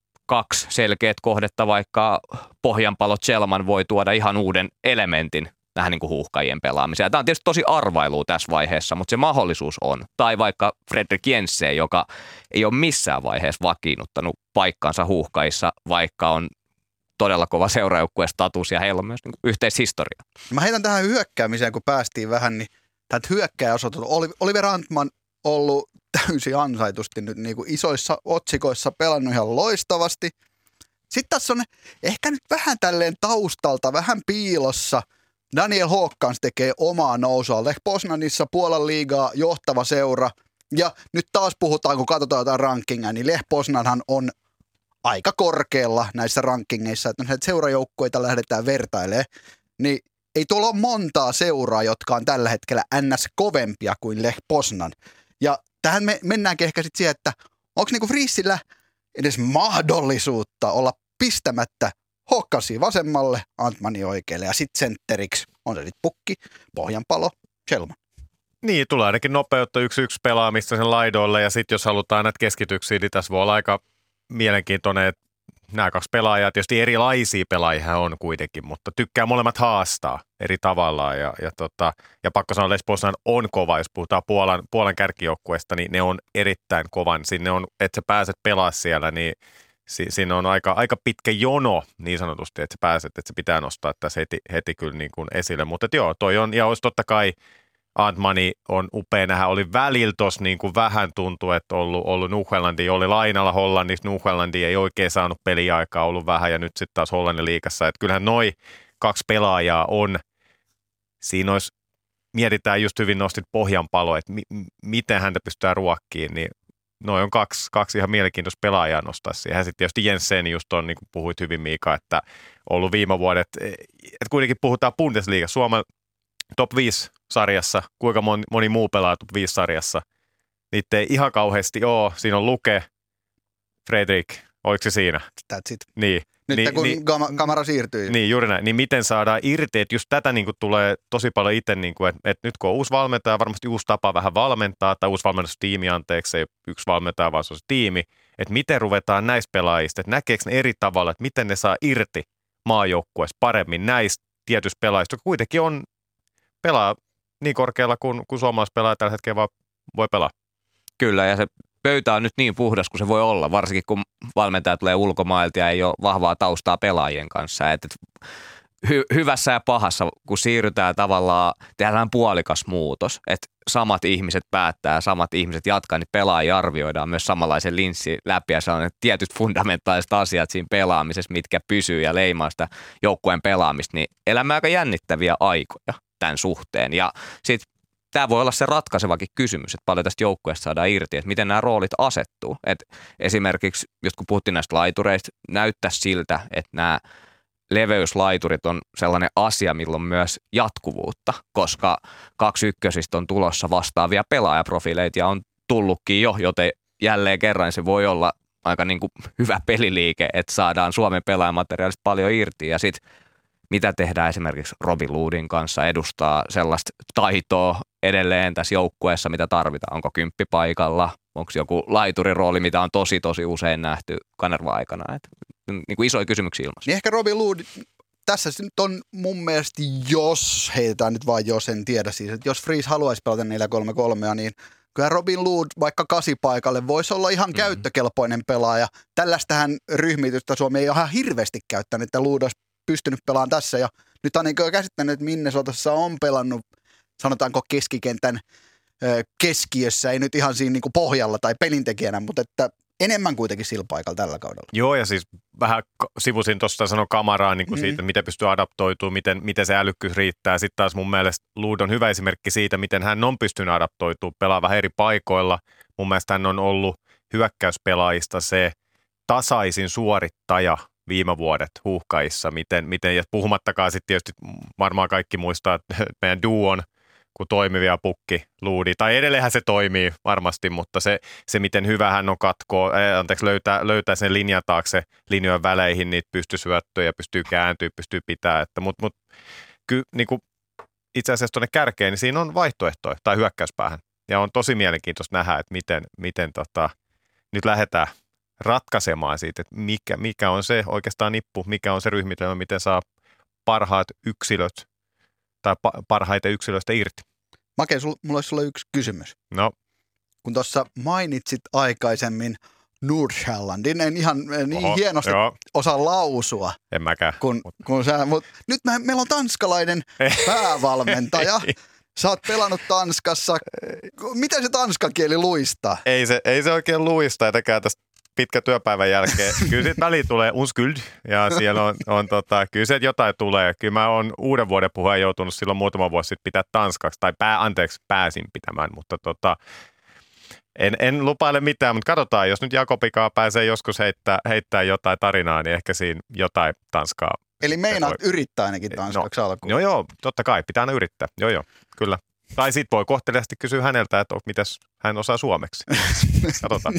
2 selkeät kohdetta, vaikka Pohjanpalo Chelman voi tuoda ihan uuden elementin tähän niin kuin Huuhkajien pelaamiseen. Tämä on tietysti tosi arvailua tässä vaiheessa, mutta se mahdollisuus on. Tai vaikka Fredrik Jensen, joka ei ole missään vaiheessa vakiinnuttanut paikkansa Huuhkajissa, vaikka on todella kova seuraajoukkueen status ja heillä on myös niin kuin yhteishistoria. Mä heitän tähän hyökkäämiseen, kun päästiin vähän, niin täältä hyökkääjäosoitus Oliver Antman ollut täysin ansaitusti nyt niin kuin isoissa otsikoissa pelannut ihan loistavasti. Sitten tässä on ehkä nyt vähän tälleen taustalta, vähän piilossa. Daniel Håkans tekee omaa nousua. Lech Poznanissa Puolan liigaa johtava seura. Ja nyt taas puhutaan, kun katsotaan jotain rankingia, niin Lech Poznanhan on aika korkealla näissä rankingeissa. Että näitä seurajoukkoita lähdetään vertailemaan, niin ei tuolla ole montaa seuraa, jotka on tällä hetkellä NS kovempia kuin Lech Poznan. Ja tähän me mennäänkin ehkä sitten siihen, että onko niinku Friesillä edes mahdollisuutta olla pistämättä Håkansia vasemmalle, Antmani oikealle ja sitten sentteriksi on se sitten Pukki, Pohjanpalo, Chelman. Niin, tulee ainakin nopeutta 1-1 pelaamista sen laidoille ja sitten jos halutaan näitä keskityksiä, niin tässä voi olla aika mielenkiintoinen, että nämä 2 pelaajaa, tietysti erilaisia pelaajia on kuitenkin, mutta tykkää molemmat haastaa eri tavalla ja pakko sanoa, että Lech Poznan on kova, jos puhutaan Puolan kärkijoukkueesta, niin ne on erittäin kovan. Sinne on, että sä pääset pelaa siellä, niin siinä on aika pitkä jono niin sanotusti, että sä pääset, että se pitää nostaa tässä heti kyllä niin kuin esille. Mutta joo, toi on, ja olisi totta kai Antmani on upea nähdä. Oli välillä tossa niin kuin vähän tuntui, että ollut Nuhjelandi, oli lainalla Hollannissa, Nuhjelandi ei oikein saanut peliaikaa, ollut vähän ja nyt sitten taas Hollannin liigassa. Että kyllähän noi 2 pelaajaa on, siinä olisi, mietitään just hyvin nostit Pohjanpalo, että miten häntä pystytään ruokkiin, niin noi on kaksi ihan mielenkiintoista pelaajaa nostaa siihen. Ja sitten tietysti Jensen just on, niin kuin puhuit hyvin Miika, että ollut viime vuodet, että kuitenkin puhutaan Bundesliigassa, Suomen top 5 sarjassa, kuinka moni muu pelaa top 5 sarjassa. Niitä ei ihan kauheasti ole. Siinä on Luke, Fredrik, oliko se siinä? That's it. Niin. Nyt kun kamera siirtyy. Niin, juuri näin. Niin miten saadaan irti, että just tätä niin kuin tulee tosi paljon itse, niin kuin, että nyt kun on uusi valmentaja, varmasti uusi tapa vähän valmentaa, tai uusi valmennustiimi, anteeksi, ei yksi valmentaja, vaan se on se tiimi, että miten ruvetaan näistä pelaajista, että näkeekö ne eri tavalla, että miten ne saa irti maajoukkueessa paremmin näistä tietyistä pelaajista, jotka kuitenkin pelaa niin korkealla kuin suomalaiset pelaajat tällä hetkellä vaan voi pelaa. Kyllä, ja se pöytä on nyt niin puhdas kuin se voi olla, varsinkin kun valmentaja tulee ulkomailta ja ei ole vahvaa taustaa pelaajien kanssa. Et hyvässä ja pahassa, kun siirrytään tavallaan, tehdään puolikas muutos, että samat ihmiset päättää, samat ihmiset jatkaa, niin pelaajia arvioidaan myös samanlaisen linssin läpi ja sellainen tietyt fundamentaaliset asiat siinä pelaamisessa, mitkä pysyy ja leimaa sitä joukkueen pelaamista, niin elämme aika jännittäviä aikoja tämän suhteen. Ja sitten tämä voi olla se ratkaisevakin kysymys, että paljon tästä joukkueesta saadaan irti, että miten nämä roolit asettuu. Et esimerkiksi, just kun puhuttiin näistä laitureista, näyttäisi siltä, että nämä leveyslaiturit on sellainen asia, millä on myös jatkuvuutta, koska 2 ykkösistä on tulossa vastaavia pelaajaprofiileita ja on tullutkin jo, joten jälleen kerran se voi olla aika niin kuin hyvä peliliike, että saadaan Suomen pelaajamateriaalista paljon irti ja sitten mitä tehdään esimerkiksi Robin Loodin kanssa, edustaa sellaista taitoa edelleen tässä joukkueessa, mitä tarvitaan. Onko kymppipaikalla, onko joku laiturirooli, mitä on tosi usein nähty Kanervan aikana. Niin kuin isoja kysymyksiä ilmassa. Niin ehkä Robin Lood, tässä nyt on mun mielestä, jos, heitetään nyt vaan jos, en tiedä siis, että jos Freeze haluaisi pelata 4-3-3, niin kyllä Robin Lood vaikka 8 paikalle voisi olla ihan käyttökelpoinen pelaaja. Tällaistähän ryhmitystä Suomi ei ole ihan hirveästi käyttänyt, että Lood olisi pystynyt pelaamaan tässä. Ja nyt on niin käsittänyt, että Minnesotassa on pelannut, sanotaanko keskikentän keskiössä, ei nyt ihan siinä niin kuin pohjalla tai pelintekijänä, mutta että enemmän kuitenkin sillä paikalla tällä kaudella. Joo, ja siis vähän sivusin tuosta sanoa Kamaraa niin kuin siitä, miten pystyy adaptoitumaan, miten se älykkyys riittää. Sitten taas mun mielestä Lood on hyvä esimerkki siitä, miten hän on pystynyt adaptoitumaan, pelaa vähän eri paikoilla. Mun mielestä hän on ollut hyökkäyspelaajista se tasaisin suorittaja viime vuodet Huuhkajissa. Miten, ja puhumattakaan sitten tietysti varmaan kaikki muistaa, että meidän duon, kun toimivia pukki Loodi, tai edelleenhän se toimii varmasti, mutta se miten hyvä hän on löytää sen linjan taakse linjojen väleihin niitä pystysyöttöjä, pystyy kääntyä, pystyy pitää, mutta kyllä niin kuin itse asiassa tuonne kärkeen, niin siinä on vaihtoehtoja tai hyökkäyspäähän, ja on tosi mielenkiintoista nähdä, että miten nyt lähdetään ratkaisemaan siitä, että mikä on se oikeastaan nippu, mikä on se ryhmitelmä, miten saa parhaat yksilöt tai parhaita yksilöistä irti. Make, mulla olisi sulle yksi kysymys. No. Kun tuossa mainitsit aikaisemmin Nordsjællandin, en ihan niin hienosti osaa lausua. En mäkään. Mutta nyt meillä on tanskalainen päävalmentaja. Sä oot pelannut Tanskassa. Miten se tanskan kieli luistaa? Ei se oikein luista, etäkään tästä pitkä työpäivän jälkeen. Kyllä siitä väliin tulee unskuld ja siellä on kyllä se jotain tulee. Kyllä mä oon uuden vuoden puheen joutunut silloin muutama vuosi sitten pitää tanskaksi, tai pääsin pitämään, mutta en lupaile mitään, mutta katsotaan, jos nyt Jakobikaa pääsee joskus heittää jotain tarinaa, niin ehkä siinä jotain tanskaa. Eli meinaat yrittää ainakin tanskaksi alkuun? Joo, totta kai, pitää aina yrittää, joo, kyllä. Tai sit voi kohteliaasti kysyä häneltä, että mitäs hän osaa suomeksi. Katsotaan.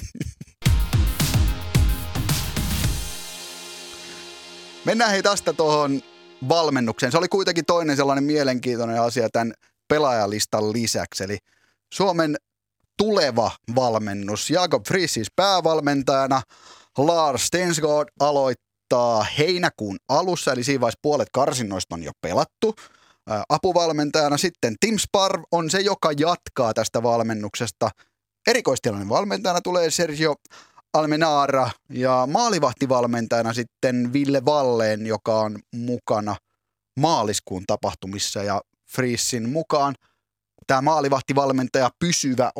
Mennään hei tästä tuohon valmennukseen. Se oli kuitenkin toinen sellainen mielenkiintoinen asia tämän pelaajalistan lisäksi. Eli Suomen tuleva valmennus. Jakob Friis siis päävalmentajana. Lars Stensgaard aloittaa heinäkuun alussa, eli siinä vaiheessa puolet karsinnoista on jo pelattu. Apuvalmentajana sitten Tim Sparv on se, joka jatkaa tästä valmennuksesta. Erikoistilainen valmentajana tulee Sergio Almenara ja maalivahtivalmentajana sitten Ville Valleen, joka on mukana maaliskuun tapahtumissa ja Friesin mukaan. Tämä maalivahtivalmentaja pysyvä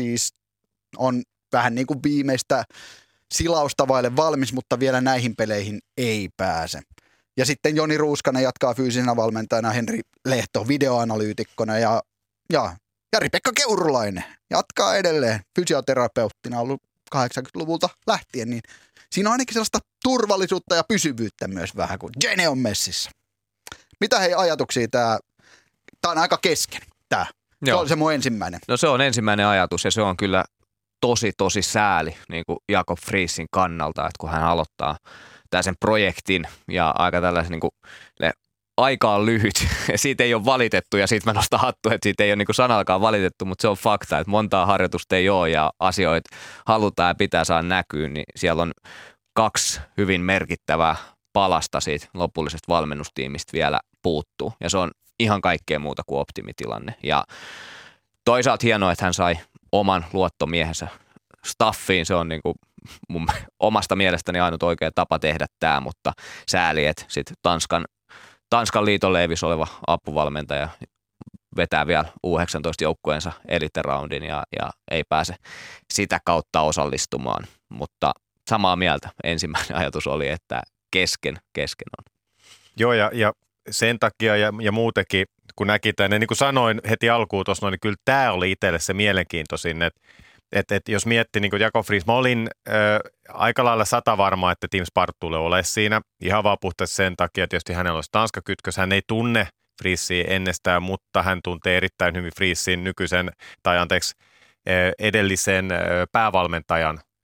on vähän niin kuin viimeistä silausta vaille valmis, mutta vielä näihin peleihin ei pääse. Ja sitten Joni Ruuskanen jatkaa fyysisenä valmentajana, Henri Lehto videoanalyytikkona ja Jari-Pekka Keurulainen jatkaa edelleen fysioterapeuttina ollut 80-luvulta lähtien, niin siinä on ainakin sellaista turvallisuutta ja pysyvyyttä myös vähän, kun Jenny on messissä. Mitä hei ajatuksia tämä on aika kesken tämä. Se on se mun ensimmäinen. No se on ensimmäinen ajatus ja se on kyllä tosi sääli niin kuin Jakob Friesin kannalta, että kun hän aloittaa sen projektin ja aika tällaisen niin kuin, aika on lyhyt ja siitä ei ole valitettu ja siitä mä nostan hattua, että siitä ei ole niin kuin sanallakaan valitettu, mutta se on fakta, että montaa harjoitusta ei ole ja asioita halutaan ja pitää saada näkyyn, niin siellä on 2 hyvin merkittävää palasta siitä lopullisesta valmennustiimistä vielä puuttuu ja se on ihan kaikkea muuta kuin optimitilanne ja toisaalta hienoa, että hän sai oman luottomiehensä staffiin, se on niin kuin mun omasta mielestäni ainut oikea tapa tehdä tämä, mutta sääli, että sitten Tanskan liiton leivissä oleva apuvalmentaja vetää vielä U19-joukkueensa elite-roundin ja ei pääse sitä kautta osallistumaan, mutta samaa mieltä ensimmäinen ajatus oli, että kesken on. Joo ja sen takia ja muutenkin, kun näki tänne, niin kuin sanoin heti alkuun tuossa, niin kyllä tämä oli itselle se mielenkiintoisin, että jos miettii niin kuin Jakob Friis, mä olin aika lailla 100 varma, että Tim Sparv tulee olemaan siinä. Ihan vaan puhtaasti sen takia, että tietysti hänellä olisi Tanska-kytkös. Hän ei tunne Friisiä ennestään, mutta hän tuntee erittäin hyvin Friisin edellisen päävalmentajan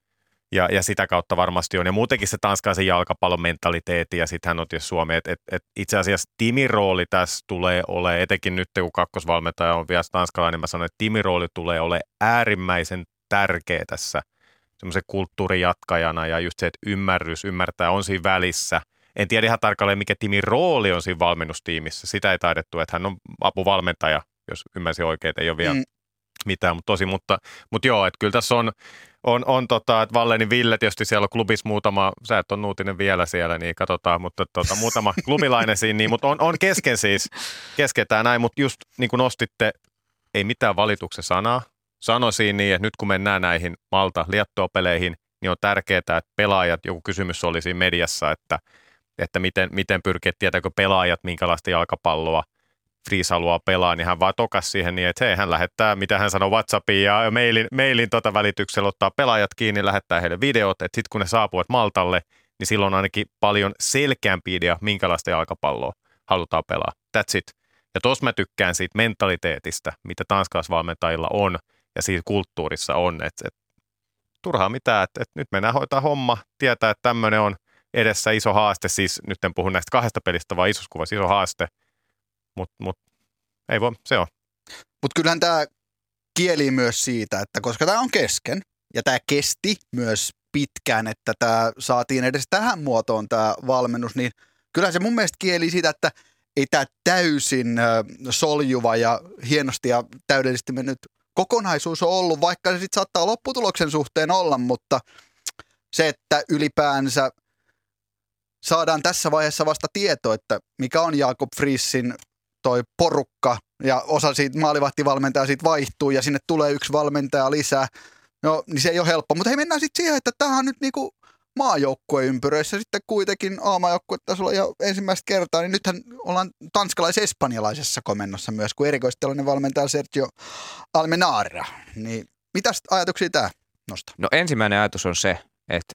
Ja sitä kautta varmasti on. Ja muutenkin se tanskalaisen jalkapallon mentaliteetti ja sitten hän on tietysti Suomi. Et itse asiassa Timin rooli tässä tulee olemaan, etenkin nyt kun kakkosvalmentaja on vielä tanskalainen, niin mä sanoin, että Timin rooli tulee olemaan äärimmäisen tärkeä tässä semmoisen kulttuurin jatkajana ja just se, että ymmärtää on siinä välissä. En tiedä ihan tarkalleen, mikä Timin rooli on siinä valmennustiimissä. Sitä ei taidettu, että hän on apuvalmentaja, jos ymmärsin oikein, ei ole vielä mitään, mutta joo, että kyllä tässä on että Vallenin Ville tietysti siellä on klubissa muutama, sä et ole Nuutinen vielä siellä, niin katsotaan, mutta muutama klubilainen siinä, niin, mutta on kesken tämä näin, mutta just niin kuin nostitte, ei mitään valituksen sanaa, sanoisin niin, että nyt kun mennään näihin Malta-Liettua-peleihin, niin on tärkeää, että pelaajat, joku kysymys oli siinä mediassa, että miten pyrkii, tietääkö pelaajat, minkälaista jalkapalloa Friis haluaa pelaa, niin hän vaan tokas siihen niin, että hei, hän lähettää, mitä hän sanoo WhatsAppiin ja mailin välityksellä, ottaa pelaajat kiinni, lähettää heille videot, että sitten kun ne saapuvat Maltalle, niin silloin on ainakin paljon selkeämpi idea, minkälaista jalkapalloa halutaan pelaa. That's it. Ja tuossa mä tykkään siitä mentaliteetistä, mitä tanskalaisvalmentajilla on ja siitä kulttuurissa on, että turhaa mitään, että nyt mennään hoitaa homma, tietää, että tämmöinen on edessä iso haaste, siis nyt en puhu näistä 2 pelistä, vaan isossa kuvassa iso haaste, mutta ei voi, se on. Mutta kyllähän tämä kieli myös siitä, että koska tämä on kesken ja tämä kesti myös pitkään, että tämä saatiin edes tähän muotoon tämä valmennus, niin kyllähän se mun mielestä kieli siitä, että ei tämä täysin soljuva ja hienosti ja täydellisesti mennyt kokonaisuus on ollut, vaikka se sitten saattaa lopputuloksen suhteen olla, mutta se, että ylipäänsä saadaan tässä vaiheessa vasta tieto, että mikä on Jakob Friisin toi porukka ja osa siitä maalivahtivalmentaja siitä vaihtuu ja sinne tulee yksi valmentaja lisää, no niin se ei ole helppo. Mutta hei, mennään sitten siihen, että tämähän on nyt niinku maajoukkueympyröissä sitten kuitenkin A-maajoukkuetasolla ja ensimmäistä kertaa, niin nythän ollaan tanskalais-espanjalaisessa komennossa myös, kun erikoistilainen valmentaja Sergio Almenara. Niin mitäs ajatuksia tämä nostaa? No ensimmäinen ajatus on se, että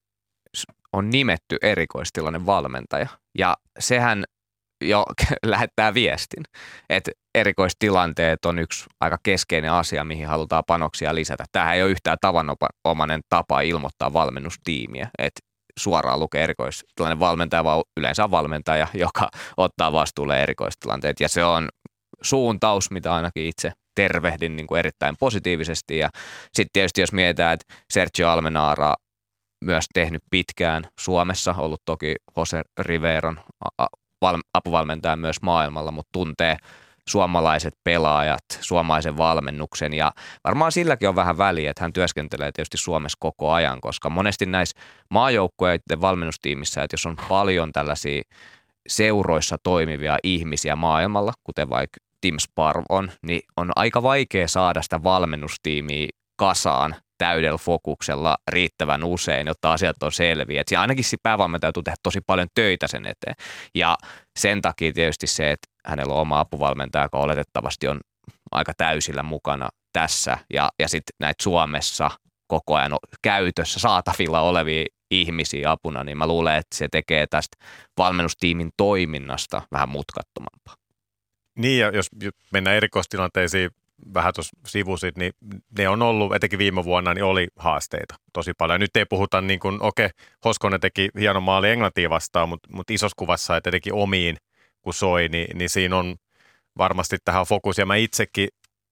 on nimetty erikoistilainen valmentaja ja sehän jo lähettää viestin, että erikoistilanteet on yksi aika keskeinen asia, mihin halutaan panoksia lisätä. Tämähän ei ole yhtään tavanomainen tapa ilmoittaa valmennustiimiä, että suoraan lukee erikoistilanne valmentaja, vaan yleensä on valmentaja, joka ottaa vastuulle erikoistilanteet. Ja se on suuntaus, mitä ainakin itse tervehdin niin kuin erittäin positiivisesti. Ja sitten tietysti jos mietitään, että Sergio Almenara myös tehnyt pitkään Suomessa, ollut toki Jose Riveron apuvalmentaja myös maailmalla, mutta tuntee suomalaiset pelaajat, suomalaisen valmennuksen ja varmaan silläkin on vähän väliä, että hän työskentelee tietysti Suomessa koko ajan, koska monesti näissä maajoukkueiden valmennustiimissä, että jos on paljon tällaisia seuroissa toimivia ihmisiä maailmalla, kuten vaikka Tim Sparv on, niin on aika vaikea saada sitä valmennustiimiä kasaan täydellä fokuksella riittävän usein, jotta asiat on selviä. Et ainakin päävalmentaja täytyy tehdä tosi paljon töitä sen eteen. Ja sen takia tietysti se, että hänellä on oma apuvalmentaja, joka oletettavasti on aika täysillä mukana tässä. Ja sitten näitä Suomessa koko ajan käytössä saatavilla olevia ihmisiä apuna, niin mä luulen, että se tekee tästä valmennustiimin toiminnasta vähän mutkattomampaa. Niin, ja jos mennään erikoistilanteisiin, vähän tuossa sivusit, niin ne on ollut, etenkin viime vuonna, niin oli haasteita tosi paljon. Nyt ei puhuta niin kuin, Hoskonen teki hienon maali Englantiin vastaan, mutta isossa kuvassa, että etenkin omiin, kun soi, niin siinä on varmasti tähän fokus. Ja mä itsekin,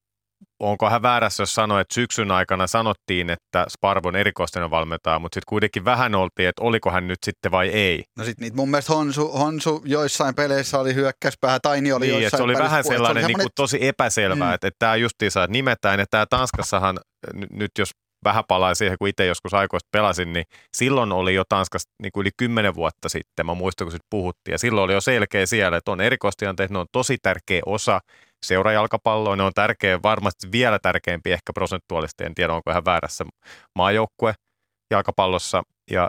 onkohan väärässä, jos sanoin, että syksyn aikana sanottiin, että Sparv on erikoistinen valmentaja, mutta sitten kuitenkin vähän oltiin, että oliko hän nyt sitten vai ei. No sitten niitä mun mielestä Honsu joissain peleissä oli hyökkäyspäähän, Taini oli niin, joissain se oli peleissä. vähän sellainen niin kuin tosi epäselvää, että tämä justiinsa nimetään, että tämä Tanskassahan nyt jos vähän palaa siihen, kun itse joskus aikoista pelasin, niin silloin oli jo Tanskassa niin kuin yli 10 vuotta sitten, mä muistan kun sitten puhuttiin, ja silloin oli jo selkeä siellä, että on erikoistilanteet, ne on tosi tärkeä osa seurajalkapalloa, ne on tärkeä, varmasti vielä tärkeämpi ehkä prosentuaalisesti, en tiedä onko ihan väärässä maajoukkue jalkapallossa, ja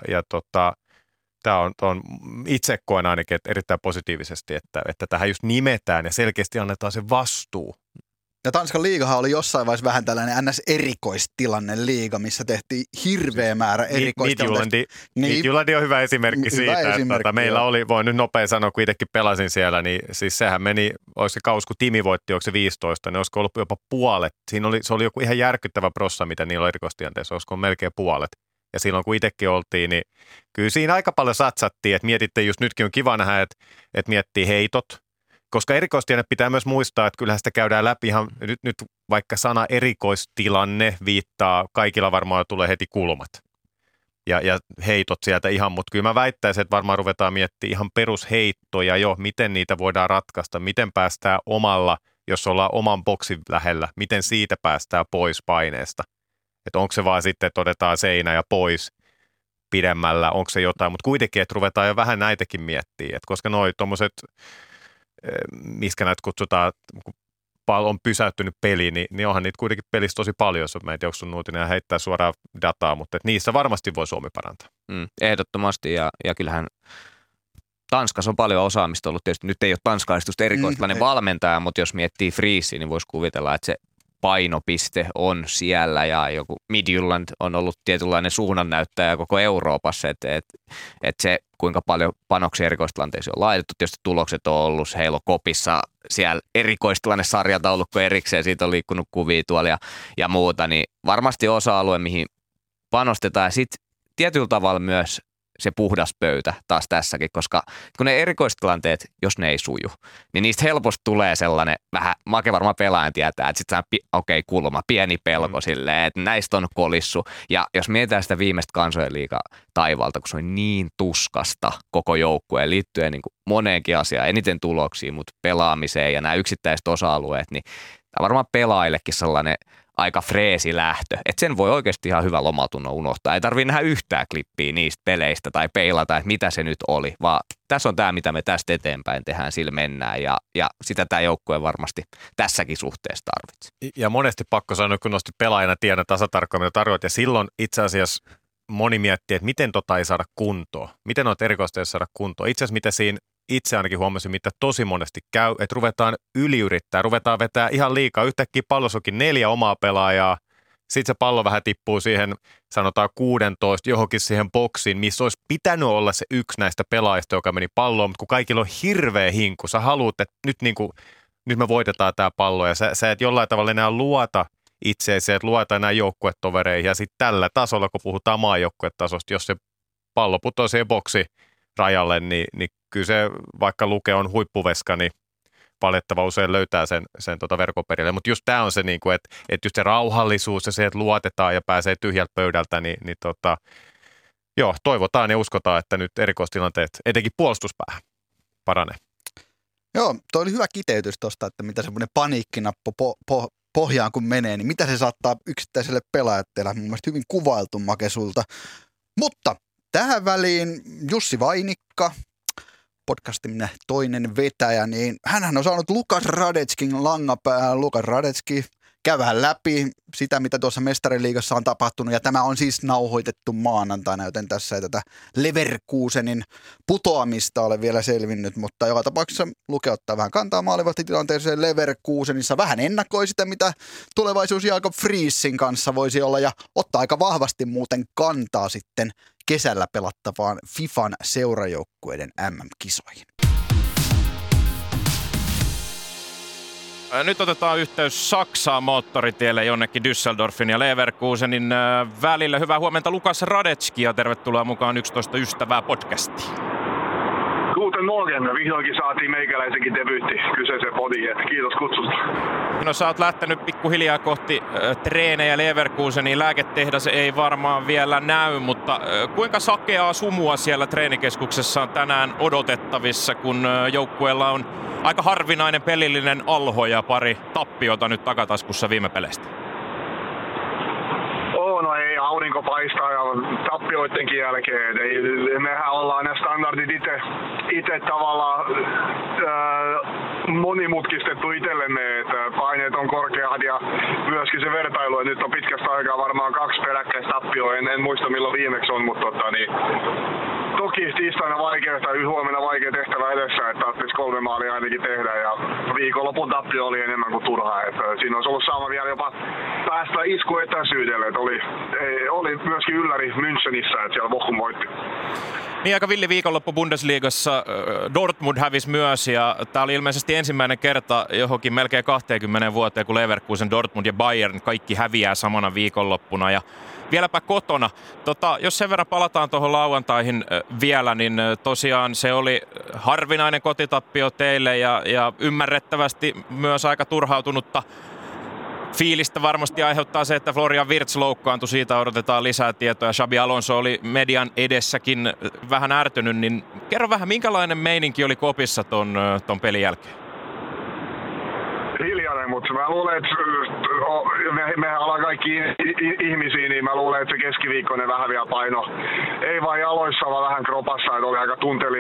tämä on itse koen ainakin että erittäin positiivisesti, että tähän just nimetään ja selkeästi annetaan se vastuu. Ja Tanskan liigahan oli jossain vaiheessa vähän tällainen NS-erikoistilanne liiga, missä tehtiin hirveä määrä erikoistilanteita. Midtjylland on hyvä esimerkki siitä, että meillä oli, voin nyt nopea sanoa, kun itsekin pelasin siellä, niin siis sehän meni, olisiko kaus, kun Timi voitti, onko se 15, niin olisiko ollut jopa puolet. Se oli joku ihan järkyttävä prossa, mitä niillä on erikoistilanteessa, olisiko melkein puolet. Ja silloin kun itsekin oltiin, niin kyllä siinä aika paljon satsattiin, että mietitte just nytkin on kiva nähdä, että miettii heitot. Koska erikoistilanne pitää myös muistaa, että kyllähän sitä käydään läpi ihan, nyt vaikka sana erikoistilanne viittaa, kaikilla varmaan tulee heti kulmat ja heitot sieltä ihan, mutta kyllä mä väittäisin, että varmaan ruvetaan miettimään ihan perusheittoja jo, miten niitä voidaan ratkaista, miten päästään omalla, jos ollaan oman boksin lähellä, miten siitä päästään pois paineesta. Että onko se vaan sitten, että otetaan seinä ja pois pidemmällä, onko se jotain, mutta kuitenkin, että ruvetaan jo vähän näitäkin miettimään, että koska noi tommoset, miskä näitä kutsutaan, kun on pysäyttynyt peli, niin onhan niitä kuitenkin pelissä tosi paljon, jos mä en tiedä, onko sun nuutinen ja heittää suoraan dataa, mutta niissä varmasti voi Suomi parantaa. Ehdottomasti ja kyllähän Tanskassa on paljon osaamista ollut. Tietysti nyt ei ole tanskalaisista erikoistilainen valmentaja, mutta jos miettii Friisiä, niin voisi kuvitella, että se painopiste on siellä ja joku Midtjylland on ollut tietynlainen suunnannäyttäjä koko Euroopassa, että se kuinka paljon panoksia erikoistilanteisiin on laitettu. Tietysti tulokset on ollut, heillä on kopissa siellä erikoistilanne sarjataulukko erikseen, siitä on liikkunut kuvia tuolla ja muuta, niin varmasti osa-alue, mihin panostetaan ja sitten tietyllä tavalla myös se puhdas pöytä taas tässäkin, koska kun ne erikoistilanteet, jos ne ei suju, niin niistä helposti tulee sellainen vähän, Make varmaan pelaajan tietää, että sitten kulma, pieni pelko silleen, että näistä on kolissu. Ja jos mietitään sitä viimeistä kansojen liiga taivalta, kun se on niin tuskasta koko joukkueen liittyen niin kuin moneenkin asiaan, eniten tuloksiin, mutta pelaamiseen ja nämä yksittäiset osa-alueet, niin tämä varmaan pelaajillekin sellainen aika freesi lähtö. Että sen voi oikeasti ihan hyvä lomatunnon unohtaa. Ei tarvitse nähdä yhtään klippiä niistä peleistä tai peilata, että mitä se nyt oli, vaan tässä on tämä, mitä me tästä eteenpäin tehdään, sillä mennään ja sitä tämä joukkue varmasti tässäkin suhteessa tarvitsee. Ja monesti pakko sanoa, kun nosti pelaajana tiedän tasatarkkaan, mitä tarjoat, ja silloin itse asiassa moni miettii, että miten ei saada kuntoon. Miten noita erikoisteja saada kuntoon. Itse asiassa mitä siinä itse ainakin huomasin, mitä tosi monesti käy, että ruvetaan yliyrittää, ruvetaan vetää ihan liikaa. Yhtäkkiä pallossa onkin 4 omaa pelaajaa, sitten se pallo vähän tippuu siihen, sanotaan 16, johonkin siihen boksiin, missä olisi pitänyt olla se yksi näistä pelaajista, joka meni palloon, mutta kun kaikilla on hirveä hinku, sä haluat, että nyt me voitetaan tämä pallo, ja sä et jollain tavalla enää luota itseesi, että luota enää joukkuetovereihin, ja sitten tällä tasolla, kun puhutaan maajoukkuetasosta, jos se pallo putoaa siihen boksi rajalle, niin kyllä se, vaikka Luke on huippuveska, niin valitettava usein löytää sen verkkoperille. Mutta just tämä on se, niin kuin, että just se rauhallisuus ja se, että luotetaan ja pääsee tyhjältä pöydältä, niin joo, toivotaan ja uskotaan, että nyt erikoistilanteet, etenkin puolustuspäähän, paranee. Joo, toi oli hyvä kiteytys tuosta, että mitä semmoinen paniikkinappo pohjaan kun menee, niin mitä se saattaa yksittäiselle pelaajalle tehdä. Mun mielestä hyvin kuvailtu Make sulta. Mutta tähän väliin Jussi Vainikka, podcastin toinen vetäjä, niin hänhän on saanut Lukas Radetskin langapäähän. Lukas Radetski käydään läpi sitä, mitä tuossa Mestariliigassa on tapahtunut, ja tämä on siis nauhoitettu maanantaina, joten tässä ei tätä Leverkusenin putoamista ole vielä selvinnyt, mutta joka tapauksessa Luke ottaa vähän kantaa maalivahtitilanteeseen Leverkusenissa, vähän ennakoi sitä, mitä tulevaisuus Jakob Friesin kanssa voisi olla, ja ottaa aika vahvasti muuten kantaa sitten kesällä pelattavaan FIFAn seurajoukkueiden MM-kisoihin. Nyt otetaan yhteys Saksaan moottoritielle jonnekin Düsseldorfin ja Leverkusenin välillä. Hyvää huomenta Lukas Radetski ja tervetuloa mukaan 11 ystävää podcastiin. Guten Morgen. Vihdoinkin saatiin meikäläisenkin debyytti kyseiseen podiin. Kiitos kutsusta. No sä oot lähtenyt pikkuhiljaa kohti treenejä Leverkuseniin. Lääketehdas ei varmaan vielä näy, mutta kuinka sakeaa sumua siellä treenikeskuksessa on tänään odotettavissa, kun joukkueella on aika harvinainen pelillinen alho ja pari tappiota nyt takataskussa viime peleistä? No ei, aurinko paistaa ja tappioidenkin jälkeen. Mehän ollaan nämä standardit itse tavallaan monimutkistettu itsellemme, että paineet on korkeat ja myöskin se vertailu, että nyt on pitkästä aikaa varmaan 2 peräkkäistä tappioa, en muista milloin viimeksi on, mutta toki tiistaina vaikea tai huomenna vaikea tehtävä edessä, että tarvitsisi 3 maalia ainakin tehdä ja viikonlopun tappio oli enemmän kuin turhaa, että siinä olisi ollut saama vielä jopa päästä iskuetäisyydelle, että oli myöskin ylläri Münchenissä, että siellä Bochum voitti. Niin aika villi viikonloppu Bundesliigassa. Dortmund hävisi myös ja tämä oli ilmeisesti ensimmäinen kerta johonkin melkein 20 vuoteen, kun Leverkusen, Dortmund ja Bayern kaikki häviää samana viikonloppuna. Ja vieläpä kotona. Jos sen verran palataan tuohon lauantaihin vielä, niin tosiaan se oli harvinainen kotitappio teille ja ymmärrettävästi myös aika turhautunutta fiilistä varmasti aiheuttaa se, että Florian Wirtz loukkaantui, siitä odotetaan lisää tietoa. Xabi Alonso oli median edessäkin vähän ärtynyt, niin kerro vähän, minkälainen meininki oli kopissa ton pelin jälkeen? Hiljainen, mutta mä luulen, että mehän ollaan kaikki ihmisiä, niin mä luulen, että se keskiviikkoinen vähän vielä paino. Ei vain jaloissa, vaan vähän kropassa, että oli aika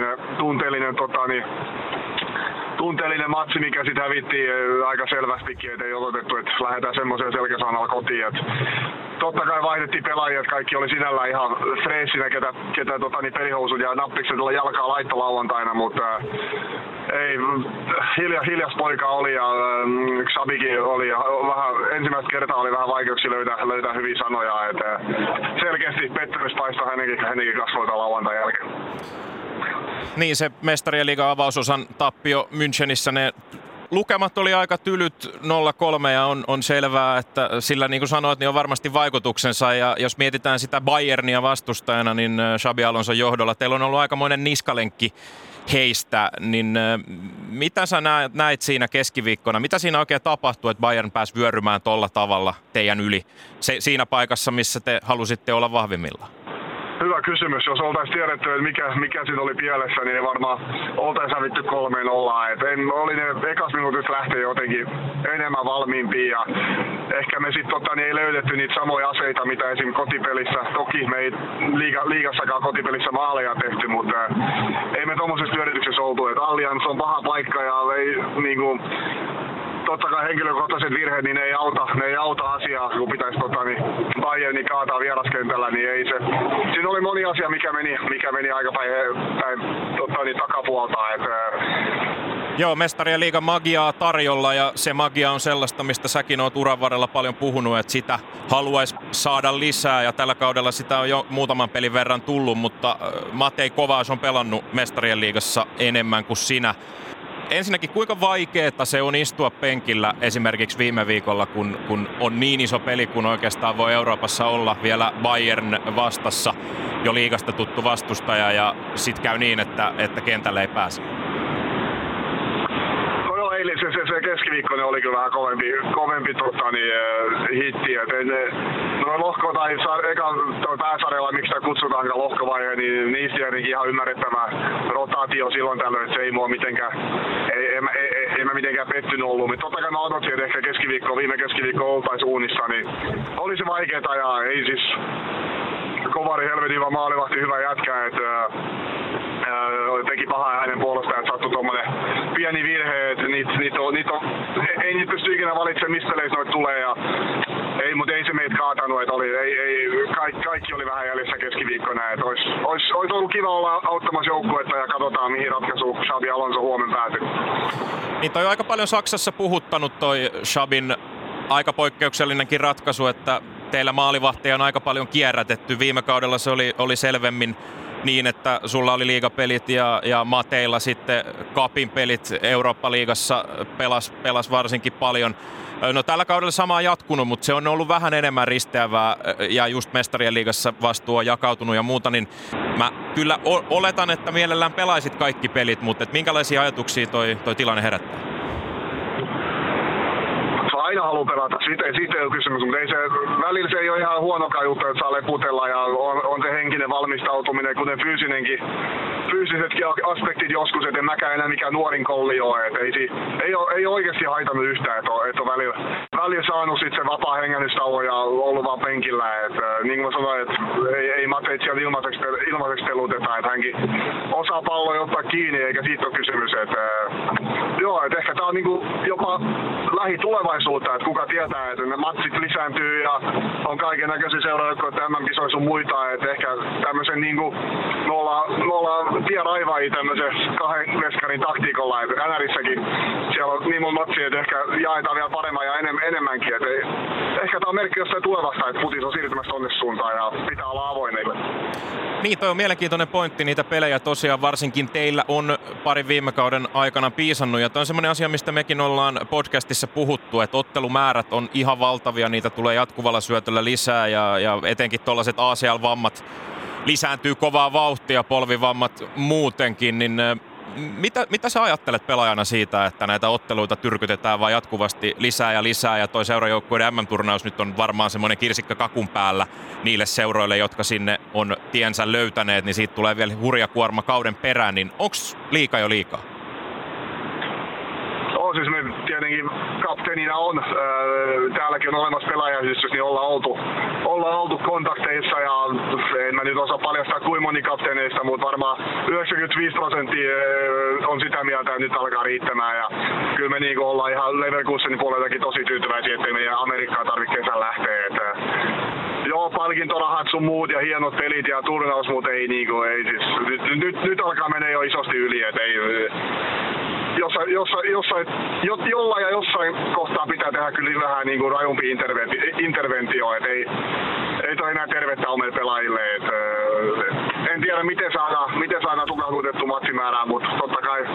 tunteellinen matsi, mikä sitten hävittiin aika selvästikin, että ei odotettu, että lähdetään semmoiseen selkäsaanalla kotiin. Et totta kai vaihdettiin pelaajia, että kaikki oli sinällään ihan freessinä, ketä pelihousut ja nappikset tuolla jalkaa laitto lauantaina, mutta ei, hiljas poika oli ja Xabikin oli ja vähän, ensimmäistä kertaa oli vähän vaikeuksia löytää hyviä sanoja, että selkeästi pettymys paistoi hänenkin kasvoilta lauantain jälkeen. Niin, se Mestarien liigan avausosan tappio Münchenissä, ne lukemat oli aika tylyt 0-3 ja on selvää, että sillä niin kuin sanoit, niin on varmasti vaikutuksensa ja jos mietitään sitä Bayernia vastustajana, niin Xabi Alonson johdolla teillä on ollut aikamoinen niskalenkki heistä, niin mitä sä näit siinä keskiviikkona? Mitä siinä oikein tapahtui, että Bayern pääsi vyörymään tolla tavalla teidän yli siinä paikassa, missä te halusitte olla vahvimmillaan? Hyvä kysymys. Jos oltaisiin tiedetty, että mikä siinä oli pielessä, niin ei varmaan oltaisiin hävitty 3-0. Oli ne ekas minuutista lähtien jotenkin enemmän valmiimpia ja ehkä me sitten ei löydetty niitä samoja aseita, mitä esim. Kotipelissä. Toki me ei liigassakaan kotipelissä maaleja tehty, mutta ei me tuommoisessa yrityksessä oltu. Allianz on paha paikka ja ei niinku... Totta kai henkilökohtaiset virheet, niin ne ei auta asiaa, kun pitäisi Bayernin kaataa vieraskentällä, niin ei se. Siinä oli moni asia, mikä meni aika päin takapuolta. Joo, Mestarien liigan magiaa tarjolla ja se magia on sellaista, mistä säkin oot uran varrella paljon puhunut, että sitä haluaisi saada lisää ja tällä kaudella sitä on jo muutaman pelin verran tullut, mutta Matej Kovács on pelannut Mestarien liigassa enemmän kuin sinä. Ensinnäkin, kuinka vaikeaa se on istua penkillä esimerkiksi viime viikolla, kun on niin iso peli, kun oikeastaan voi Euroopassa olla vielä Bayern vastassa, jo liigasta tuttu vastustaja, ja sitten käy niin, että kentälle ei pääse? Se keskiviikkoinen oli kyllä vähän kovempi hitti. No lohko tai pääsarjalla, miksi sitä kutsutaankaan lohkovaihe, niin niistä tietenkin ihan ymmärrettävä rotaatio silloin tällöin, että se ei mua mitenkään, ei mä mitenkään pettynyt ollut. Mutta totta kai mä odotin, että ehkä viime keskiviikko oltaisiin uunissa, niin oli se vaikeeta ja ei siis Kovari helvetin vaan maalivahti hyvä jätkä, että teki pahaa hänen puolestaan, että sattui tuommoinen pieni virhe, että ei niitä pysty ikinä valitsemaan, mistä leissä noita tulee. Mutta ei se meitä kaatanut, että kaikki oli vähän jäljessä keskiviikkona. Että olisi ollut kiva olla auttamassa joukkuetta ja katsotaan, mihin ratkaisu Xabi Alonso huomenna päätyy. Niin toi on aika paljon Saksassa puhuttanut toi Xabin aika poikkeuksellinenkin ratkaisu, että teillä maalivahtia on aika paljon kierrätetty. Viime kaudella se oli selvemmin niin, että sulla oli liigapelit ja Mateilla sitten Cupin pelit Eurooppa-liigassa pelas varsinkin paljon. No tällä kaudella sama on jatkunut, mutta se on ollut vähän enemmän risteävää ja just Mestarien liigassa vastuu on jakautunut ja muuta, niin mä kyllä oletan, että mielellään pelaisit kaikki pelit, mutta minkälaisia ajatuksia toi tilanne herättää? Aina haluaa pelata, siitä ei ole kysymys, mutta välillä se ei ole ihan huonokaan juttu, että saa leputella ja on se henkinen valmistautuminen, kuten fyysisetkin aspektit joskus, et en mäkään enää mikään nuorin kolli ole, et ei ole oikeasti haitannut yhtään, että on välillä saanut sitten sen vapaa hengähdystauon ja ollut vaan penkillä, niin kuin mä sanoin, että ei Matej siellä ilmaiseksi peluteta, että hänkin osaa palloja ottaa kiinni, eikä siitä ole kysymys, että ehkä tää on niinku jopa lähitulevaisuutta, että kuka tietää, että ne matsit lisääntyy ja on kaiken näköisiä seuraajia, MM-kisoja sun muita, että ehkä tämmöisen niinku me ollaan tie raivaajia tämmöisen kahden veskarin taktiikolla, että NRissäkin siellä on niin monta matsia, että ehkä jaetaan vielä paremmin ja enemmänkin. Et ehkä tämä on merkki jostain tulevasta, että futis on siirtymässä tonne suuntaan ja pitää olla avoin. Niin, toi on mielenkiintoinen pointti. Niitä pelejä tosiaan varsinkin teillä on parin viime kauden aikana piisannut. Ja toi on semmoinen asia, mistä mekin ollaan podcastissa puhuttu, että ottelumäärät on ihan valtavia. Niitä tulee jatkuvalla syötöllä lisää ja etenkin tuollaiset ACL-vammat lisääntyy kovaa vauhtia, polvivammat muutenkin. Niin mitä sä ajattelet pelaajana siitä, että näitä otteluita tyrkytetään vaan jatkuvasti lisää ja toi seurajoukkueiden MM-turnaus nyt on varmaan semmoinen kirsikka kakun päällä niille seuroille, jotka sinne on tiensä löytäneet, niin siitä tulee vielä hurja kuorma kauden perään, niin onks liikaa jo liikaa? Siis me tietenkin kapteenina on. Täälläkin on olemassa pelaajayhdistys, niin ollaan oltu kontakteissa ja en mä nyt osaa paljastaa kuin moni kapteeneista, mutta varmaan 95% on sitä mieltä, että nyt alkaa riittämään ja kyllä me niinku ollaan ihan Leverkusenin puoleltakin tosi tyytyväisiä, ettei meidän Amerikkaan tarvitse kesän lähteä. Joo, palkintorahat sun muut ja hienot pelit ja turnaus, mutta ei siis. Nyt alkaa mennä jo isosti yli, et ei. Jossain kohtaa pitää tehdä kyllä vähän niin kuin rajumpi interventio, että ei toi enää tervettä ole meille pelaajille. En tiedä miten saadaan tukahdutettu matsimäärää, mutta totta kai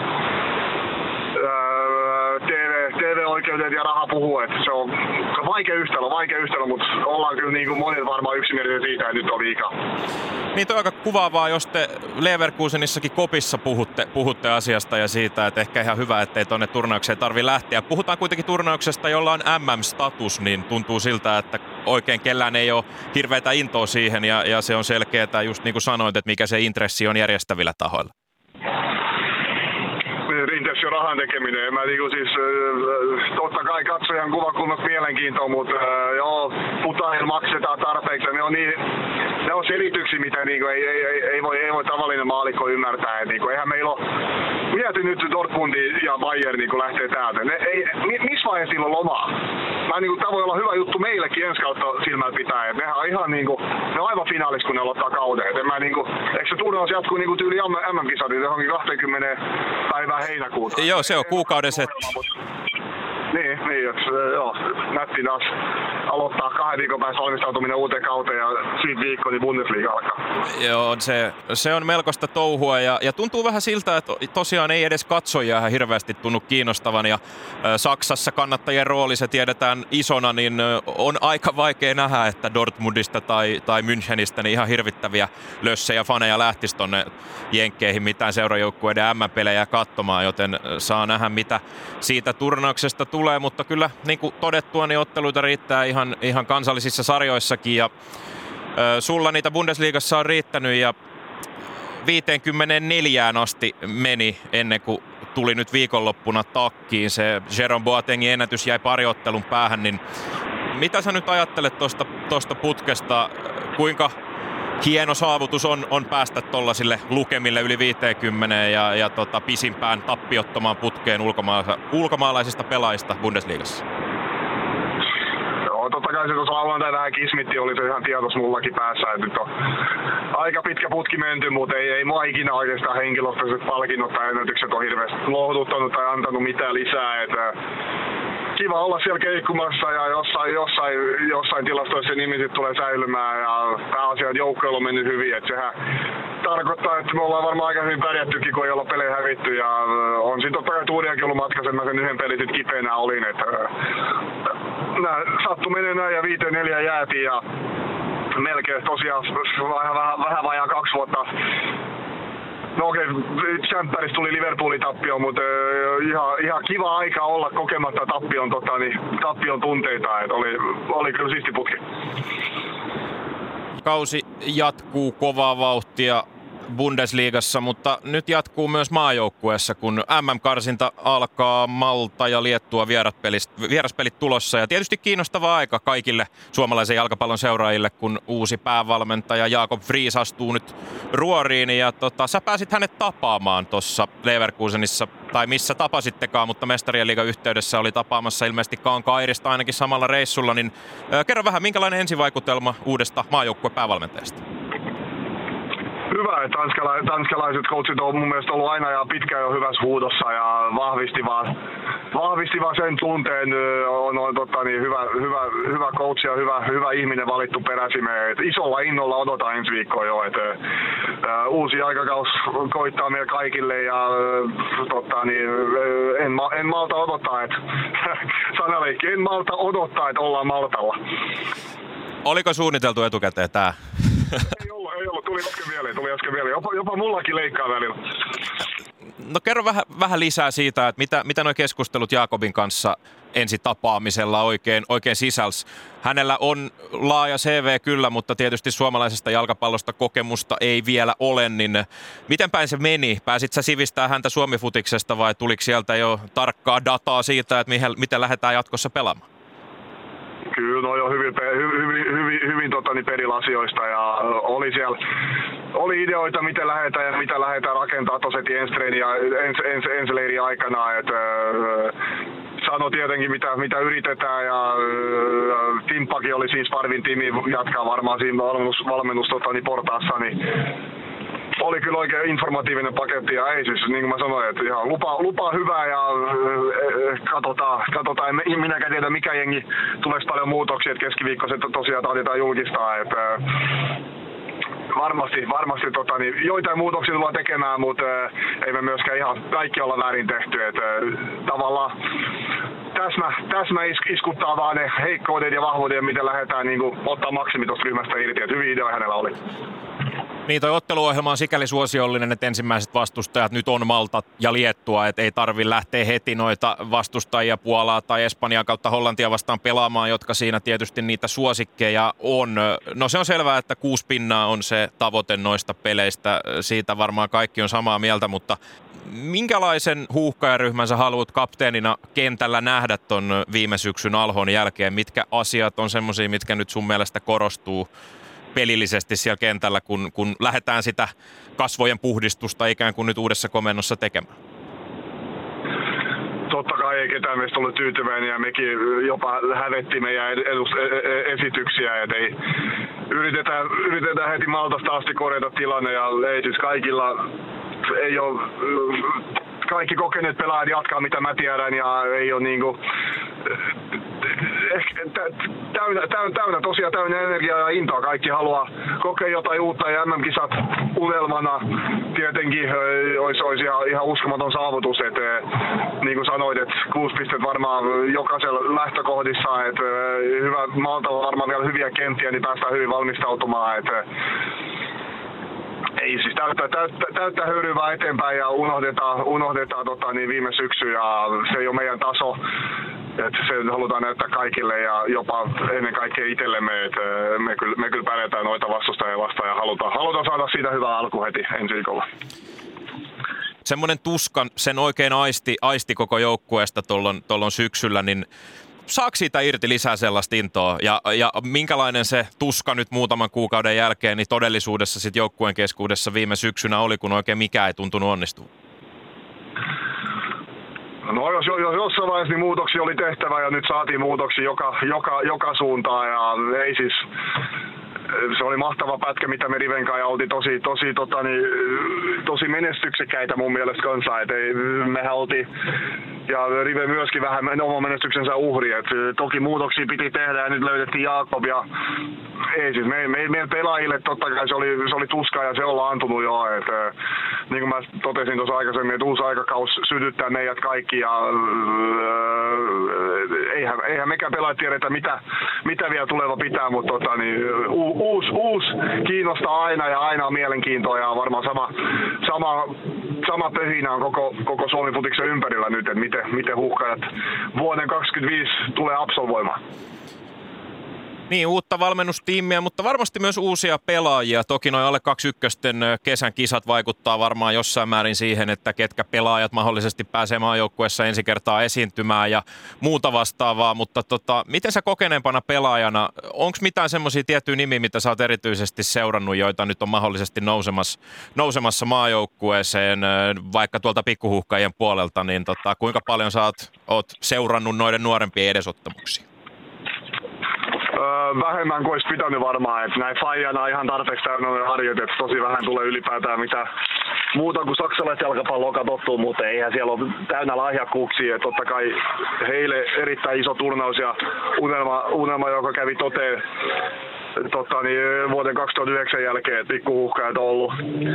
TV-oikeudet ja raha puhuu, että se on vaikea yhtälö, mutta ollaan kyllä niin kuin monet varmaan yksimielisiä siitä, että nyt on liikaa. Niin toi on aika kuvaavaa, jos te Leverkusenissakin kopissa puhutte asiasta ja siitä, että ehkä ihan hyvä, ettei tuonne turnaukseen tarvitse lähteä. Puhutaan kuitenkin turnauksesta, jolla on MM-status, niin tuntuu siltä, että oikein kellään ei ole hirveätä intoa siihen ja se on selkeää, just niin kuin sanoit, että mikä se intressi on järjestävillä tahoilla. Intressi on rahan tekeminen. Mä siis, totta kai katsojan kuvakulmasta mielenkiintoa, mutta joo, putailla maksetaan tarpeeksi. Ne on selityksiä, mitä ei voi tavallinen maalikko ymmärtää. Eihän meillä ole, mieti nyt Dortmundi ja Bayern lähtee täältä. Missä vaiheessa niillä on lomaa? Tämä voi olla hyvä juttu meillekin ensi kautta silmällä pitää. Nehän on ihan ne on aivan finaalissa, kun ne aloittaa kauden. Eikö se turnaus jatkuu tyyli MM-kisat, johonkin 20 päivää heinäkuuta? Joo, se on kuukauden setti. Niin, joo, nätti taas aloittaa 2 viikon päästä valmistautuminen uuteen kauteen ja siitä viikko niin Bundesliga alkaa. Joo, se on melkoista touhua ja tuntuu vähän siltä, että tosiaan ei edes katsojia ihan hirveästi tunnu kiinnostavan ja Saksassa kannattajien rooli, se tiedetään isona, niin on aika vaikea nähdä, että Dortmundista tai Münchenistä niin ihan hirvittäviä lössejä faneja lähtisi tonne jenkkeihin mitään seurajoukkueiden M-pelejä katsomaan, joten saa nähdä mitä siitä turnauksesta tulee, mutta kyllä niin kuin todettua, niin otteluita riittää ihan kansallisissa sarjoissakin ja sulla niitä Bundesliigassa on riittänyt ja 54 asti meni ennen kuin tuli nyt viikonloppuna takkiin. Se Jérôme Boatengin ennätys jäi pari ottelun päähän, niin mitä sä nyt ajattelet tuosta putkesta? Kuinka hieno saavutus on päästä tollasille lukemille yli 50 ja pisimpään tappiottomaan putkeen ulkomaalaisista pelaajista Bundesliigassa? Totta kai se tuossa lauantai vähän kismitti, oli se ihan tietos mullakin päässä, että nyt on aika pitkä putki menty, mutta ei mua ikinä oikeastaan henkilökohtaiset palkinnot tai ennätykset on hirveästi lohduttanut tai antanut mitään lisää. Että kiva olla siellä keikkumassa ja jossain tilastoissa nimi sitten tulee säilymään ja pääasia, että joukkoilla on mennyt hyvin, että sehän tarkoittaa, että me ollaan varmaan aika hyvin pärjättykin, kun ei olla pelejä hävitty ja on sitten totta kai tuuriakin ollut matkassa, että mä sen yhden pelin sitten kipeänä olin, että sattu menee näin ja 5-4 jäätiin ja melkein tosiaan vähän vajaa 2 vuotta. No okei, Champions tuli Liverpoolin tappio, mutta ihan kiva aika olla kokematta tappion tunteita, että oli kyllä siisti putki. Kausi jatkuu kovaa vauhtia Bundesliigassa, mutta nyt jatkuu myös maajoukkueessa, kun MM-karsinta alkaa, Malta ja Liettua vieraspelit tulossa. Ja tietysti kiinnostava aika kaikille suomalaisen jalkapallon seuraajille, kun uusi päävalmentaja Jakob Friis astuu nyt ruoriin. Ja sä pääsit hänet tapaamaan tuossa Leverkusenissa, tai missä tapasittekaan, mutta Mestarien liigan yhteydessä oli tapaamassa ilmeisesti Kaan Kairista ainakin samalla reissulla. Niin kerro vähän, minkälainen ensivaikutelma uudesta maajoukkuepäävalmentajasta? Hyvä. hyvä, että tanskalaiset coachit on mun mielestä ollut aina ja pitkään jo hyvässä huudossa ja vahvisti vaan sen tunteen, on hyvä coach ja hyvä ihminen valittu peräsimeen. Isolla innolla odotan ensi viikkoa jo, että uusi aikakaus koittaa meille kaikille ja en malta odottaa, että sanaleikki, en malta odottaa, että ollaan Maltalla. Oliko suunniteltu etukäteen tää? Ei ollut, tuli äsken vielä. Jopa mullakin leikkaa välillä. No kerro vähän lisää siitä, että mitä nuo keskustelut Jaakobin kanssa ensi tapaamisella oikein sisälsi. Hänellä on laaja CV kyllä, mutta tietysti suomalaisesta jalkapallosta kokemusta ei vielä ole, niin miten päin se meni? Pääsit sä sivistää häntä Suomi-futiksesta vai tuliko sieltä jo tarkkaa dataa siitä, että miten lähdetään jatkossa pelaamaan? Kyllä, no jo hyvin perillä asioista ja oli ideoita, miten lähdetään rakentaa toset ensi ensileirin aikana, että sano tietenkin mitä yritetään ja Timppakin oli siis Sparvin tiimi jatkaa varmaan siinä valmennus portaassa, niin oli kyllä oikein informatiivinen paketti ja ei siis, niin kuin mä sanoin, että ihan lupaa hyvää ja katsotaan, en minäkään tiedä mikä jengi, tuleeko paljon muutoksia, että keskiviikkoiset tosiaan taitetaan julkistaa, että varmasti joitain muutoksia tullaan tekemään, mutta ei me myöskään ihan kaikki olla väärin tehty, että tavallaan täsmä iskuttaa vaan ne heikkoudet ja vahvuudet, miten lähdetään niin kuin, ottaa maksimi tuosta ryhmästä irti, että hyviä ideoja hänellä oli. Niin, toi otteluohjelma on sikäli suosiollinen, että ensimmäiset vastustajat nyt on Malta ja Liettua, että ei tarvi lähteä heti noita vastustajia Puolaa tai Espanjaa kautta Hollantia vastaan pelaamaan, jotka siinä tietysti niitä suosikkeja on. No se on selvää, että 6 pinnaa on se tavoite noista peleistä, siitä varmaan kaikki on samaa mieltä, mutta minkälaisen huuhkajaryhmän sä haluat kapteenina kentällä nähdä ton viime syksyn Alhon jälkeen? Mitkä asiat on semmosia, mitkä nyt sun mielestä korostuu pelillisesti siellä kentällä, kun lähdetään sitä kasvojen puhdistusta ikään kuin nyt uudessa komennossa tekemään? Totta kai ei ketään meistä ollut tyytyväinen ja mekin jopa hävetti meidän esityksiä, että ei yritetään heti Maltasta asti korjata tilanne ja ei siis kaikilla ei ole kaikki kokeneet pelaajat jatkaa mitä mä tiedän ja ei ole niinku täynnä energiaa ja intoa. Kaikki haluaa kokea jotain uutta ja MM-kisat unelmana tietenkin olisi ihan uskomaton saavutus. Niin kuin sanoit, että 6 pistettä varmaan jokaisella lähtökohdissa. Että hyvä, Maltalla varmaan vielä hyviä kenttiä, niin päästään hyvin valmistautumaan. Että ei siis täyttä höyryä vaan eteenpäin ja unohdetaan viime syksy ja se ei ole meidän taso. Että se halutaan näyttää kaikille ja jopa ennen kaikkea itsellemme, että me kyllä pärjätään noita vastustajia vastaan ja halutaan saada siitä hyvää alku heti ensi viikolla. Semmoinen tuskan, sen oikein aisti koko joukkueesta tuolloin syksyllä, niin saako siitä irti lisää sellaista intoa ja minkälainen se tuska nyt muutaman kuukauden jälkeen niin todellisuudessa sit joukkueen keskuudessa viime syksynä oli, kun oikein mikään ei tuntunut onnistuvan? No jos jossain vaiheessa niin muutoksia oli tehtävä ja nyt saatiin muutoksia joka suuntaan ja ei siis, se oli mahtava pätkä mitä me Riven kanssa ja oltiin tosi menestyksekkäitä mun mielestä kanssa, että mehän oltiin ja Rive myöskin vähän oman menestyksensä uhri, että toki muutoksia piti tehdä ja nyt löydettiin Jaakob ja ei siis meidän pelaajille totta kai se oli tuskaa ja se ollaan antunut jo, että niin kuin mä totesin tuossa aikaisemmin, että uusi aikakaus sytyttää meidät kaikki ja eihän mekään pelaajat tiedetä mitä vielä tuleva pitää, mutta uusi kiinnostaa aina ja aina on mielenkiintoa ja varmaan sama pöhinä on koko Suomen futiksen ympärillä nyt, että miten huuhkajat vuoden 2025 tulee absolvoimaan. Niin, uutta valmennustiimiä, mutta varmasti myös uusia pelaajia. Toki noin alle 21 kesän kisat vaikuttaa varmaan jossain määrin siihen, että ketkä pelaajat mahdollisesti pääsee maajoukkueessa ensi kertaa esiintymään ja muuta vastaavaa. Mutta miten sä kokeneempana pelaajana, onko mitään semmoisia tiettyjä nimiä, mitä sä oot erityisesti seurannut, joita nyt on mahdollisesti nousemassa maajoukkueeseen, vaikka tuolta pikkuhuhkajien puolelta, niin kuinka paljon sä oot seurannut noiden nuorempien edesottamuksia? Vähemmän kuin olisi pitänyt varmaan, että näin faijana ihan tarpeeksi täynnä on harjoitettu, tosi vähän tulee ylipäätään mitä muuta kuin saksalaiset jalkapalloa katsottua, mutta eihän siellä ole täynnä lahjakkuuksia, että totta kai heille erittäin iso turnaus ja unelma joka kävi toteen vuoden 2009 jälkeen, että pikkuhuhkajat on ollut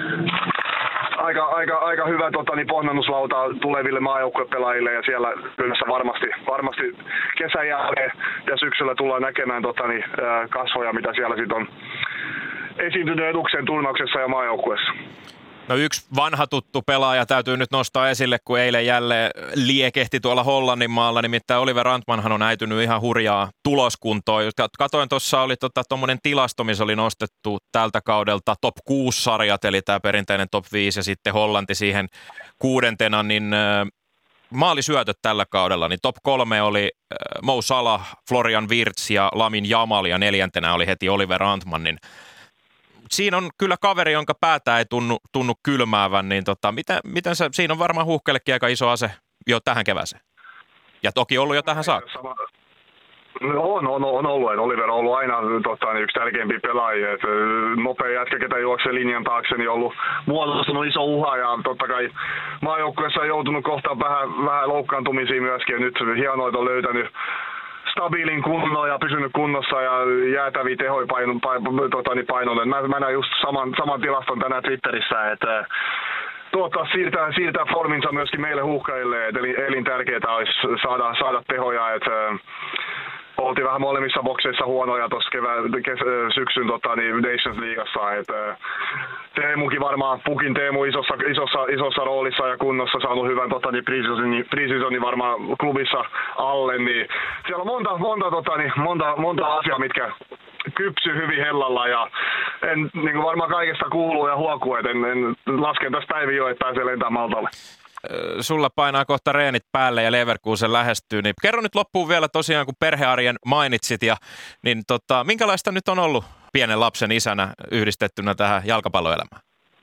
aika hyvä pohjannuslauta tuleville maajoukkuepelaajille ja siellä kyllä varmasti kesän jälkeen ja syksyllä tullaan näkemään kasvoja, mitä siellä sitten on esiintynyt eduksen turnauksessa ja maajoukkueessa. No yksi vanha tuttu pelaaja täytyy nyt nostaa esille, kun eilen jälleen liekehti tuolla Hollannin maalla, nimittäin Oliver Antmanhan on äitynyt ihan hurjaa tuloskuntoa. Katoin tuossa oli tuommoinen tilasto, missä oli nostettu tältä kaudelta top 6-sarjat, eli tämä perinteinen top 5 ja sitten Hollanti siihen 6, niin maalisyötöt tällä kaudella, niin top 3 oli Mo Salah, Florian Wirtz ja Lamine Yamal ja 4. oli heti Oliver Antman, niin siinä on kyllä kaveri, jonka päätä ei tunnu kylmäävän, niin miten se, siinä on varmaan Huuhkellekin aika iso ase jo tähän kevääseen. Ja toki ollut jo tähän saakka. On ollut. Oliver on ollut aina yksi tärkeimpiä pelaajia. Nopea jätkä, ketä juoksee linjan taakse, niin on ollut muodostunut iso uha. Ja totta kai maajoukkueessa on joutunut kohtaan vähän loukkaantumisia myöskin. Ja nyt hienoa, että on löytänyt stabiilin kunnon ja pysynyt kunnossa ja jäätäviä tehoja painolle. Mä näin just saman tilaston tänään Twitterissä, että toivottavasti siirtää forminsa myöskin meille huuhkajille, että elintärkeää olisi saada tehoja, että oltiin vähän molemmissa bokseissa huonoja tuossa syksyn Nations Leagueassa, että Teemukin varmaan, Pukin Teemu isossa roolissa ja kunnossa saanut hyvän pre-seasonin varmaan klubissa alle, niin siellä on monta asiaa, mitkä kypsyy hyvin hellalla ja niin kuin varmaan kaikesta kuuluu ja huokuu, että en lasken tässä päiviä jo, että pääsee lentämään Maltalle. Sulla painaa kohta reenit päälle ja Leverkusen lähestyy, niin kerro nyt loppuun vielä tosiaan, kun perhearjen mainitsit, niin minkälaista nyt on ollut pienen lapsen isänä yhdistettynä tähän jalkapalloelämään?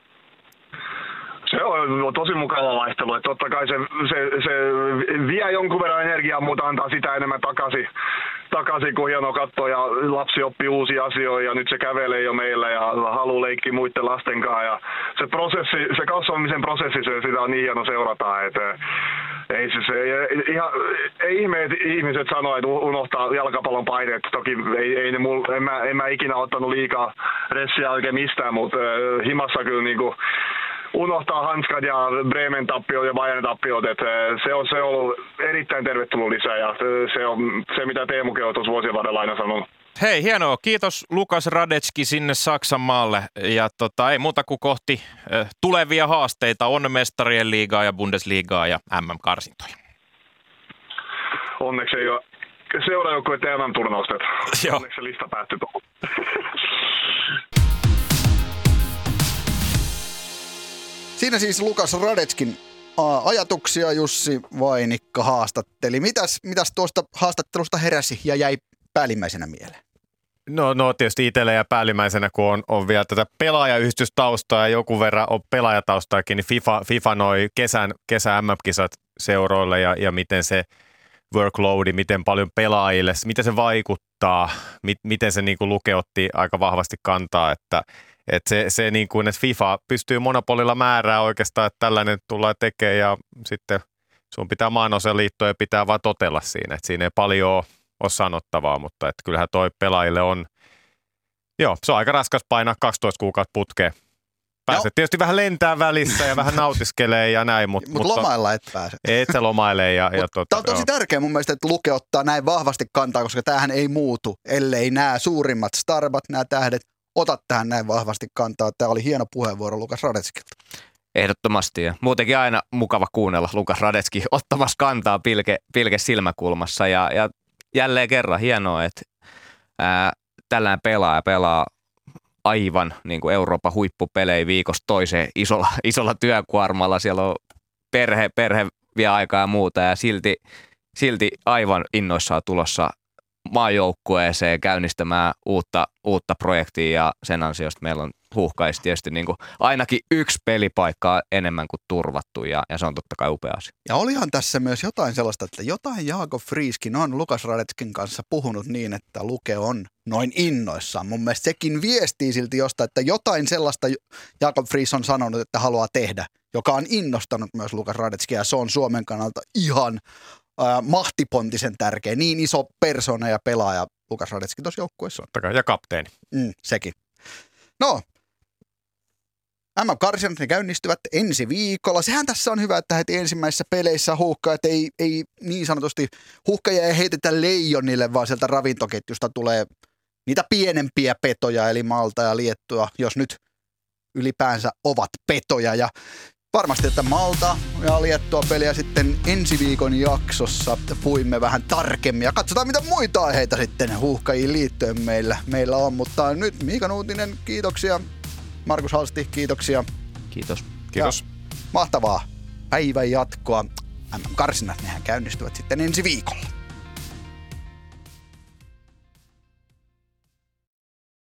Se on tosi mukava vaihtelu, että totta kai se vie jonkun verran energiaa, mutta antaa sitä enemmän takaisin kun hienoa katsoa ja lapsi oppii uusia asioita ja nyt se kävelee jo meillä ja haluaa leikkiä muiden lasten kanssa ja se kasvamisen prosessi, sitä on niin hieno seurata, että ei ihme, että ihmiset sanoo, että unohtaa jalkapallon paineet. Toki en mä ikinä ottanut liikaa ressiä oikein mistään, mutta himassa kyllä niinku unohtaa hanskat ja Bremen tappiot ja Bayern tappiot, että se on ollut erittäin tervetullut lisä ja se on se, mitä Teemukin on tuossa vuosien varrella aina sanonut. Hei, hienoa. Kiitos Lukas Radetski sinne Saksan maalle ja ei muuta kuin kohti tulevia haasteita. On mestarien liigaa ja Bundesliigaa ja MM-karsintoja. Onneksi ei ole seuraajoukkueiden MM-turnausta. Onneksi se lista päättyi tuohon. Siinä siis Lukas Radetskin ajatuksia Jussi Vainikka haastatteli. Mitäs tuosta haastattelusta heräsi ja jäi päällimmäisenä mieleen? No tietysti itselle ja päällimmäisenä, kun on vielä tätä pelaajayhdistystaustaa ja joku verran on pelaajataustaakin, niin FIFA noi kesän MM-kisat seuroille ja miten se workloadi, miten paljon pelaajille, miten se vaikuttaa, miten se niin kuin Luke otti aika vahvasti kantaa, että se niin kuin, että FIFA pystyy monopolilla määrää oikeastaan, että tällainen tullaan tekemään ja sitten sun pitää maanosaliittoa ja pitää vaan totella siinä, että siinä ei paljon ole sanottavaa, mutta että kyllähän toi pelaajille on, se on aika raskas painaa 12 kuukautta putkeen. Pääset tietysti vähän lentää välissä ja vähän nautiskelee ja näin, mutta lomailla et pääse. Et sä lomaile. Tämä on tosi tärkeä mun mielestä, että Luke ottaa näin vahvasti kantaa, koska tämähän ei muutu, ellei nämä suurimmat starbat, nämä tähdet, ota tähän näin vahvasti kantaa. Tämä oli hieno puheenvuoro Lukas Radetskilta. Ehdottomasti ja muutenkin aina mukava kuunnella Lukas Radetski ottamassa kantaa pilke silmäkulmassa ja jälleen kerran hienoa, että tällainen pelaa aivan niin kuin Euroopan huippupelejä viikosta toiseen isolla työkuormalla. Siellä on perhe vie aikaa ja muuta ja silti aivan innoissaan tulossa maajoukkueeseen käynnistämään uutta projektia ja sen ansiosta meillä on Huuhkajista tietysti niin kuin ainakin yksi pelipaikka enemmän kuin turvattu ja se on totta kai upea asia. Ja olihan tässä myös jotain sellaista, että jotain Jakob Friiskin on Lukas Radetskin kanssa puhunut niin, että Luke on noin innoissaan. Mun mielestä sekin viestii silti jostain, että jotain sellaista Jakob Friis on sanonut, että haluaa tehdä, joka on innostanut myös Lukas Radetskia ja se on Suomen kannalta ihan mahtipontisen tärkeä. Niin iso persona ja pelaaja Lukas Radetski tuossa joukkueessa on. Ja kapteeni. Sekin. No, MM-karsinat ne käynnistyvät ensi viikolla. Sehän tässä on hyvä, että heti ensimmäisissä peleissä Huuhkajat ei niin sanotusti, Huuhkajia ei heitetä leijonille, vaan sieltä ravintoketjusta tulee niitä pienempiä petoja, eli Malta ja Liettua, jos nyt ylipäänsä ovat petoja. Ja varmasti, että Malta ja Liettua peliä sitten ensi viikon jaksossa puimme vähän tarkemmin ja katsotaan, mitä muita aiheita sitten Huuhkajiin liittyen meillä on. Mutta nyt Miika Nuutinen, kiitoksia. Markus Halsti, kiitoksia. Kiitos. Kiitos. Mahtavaa päivän jatkoa. MM-karsinat, nehän käynnistyvät sitten ensi viikolla.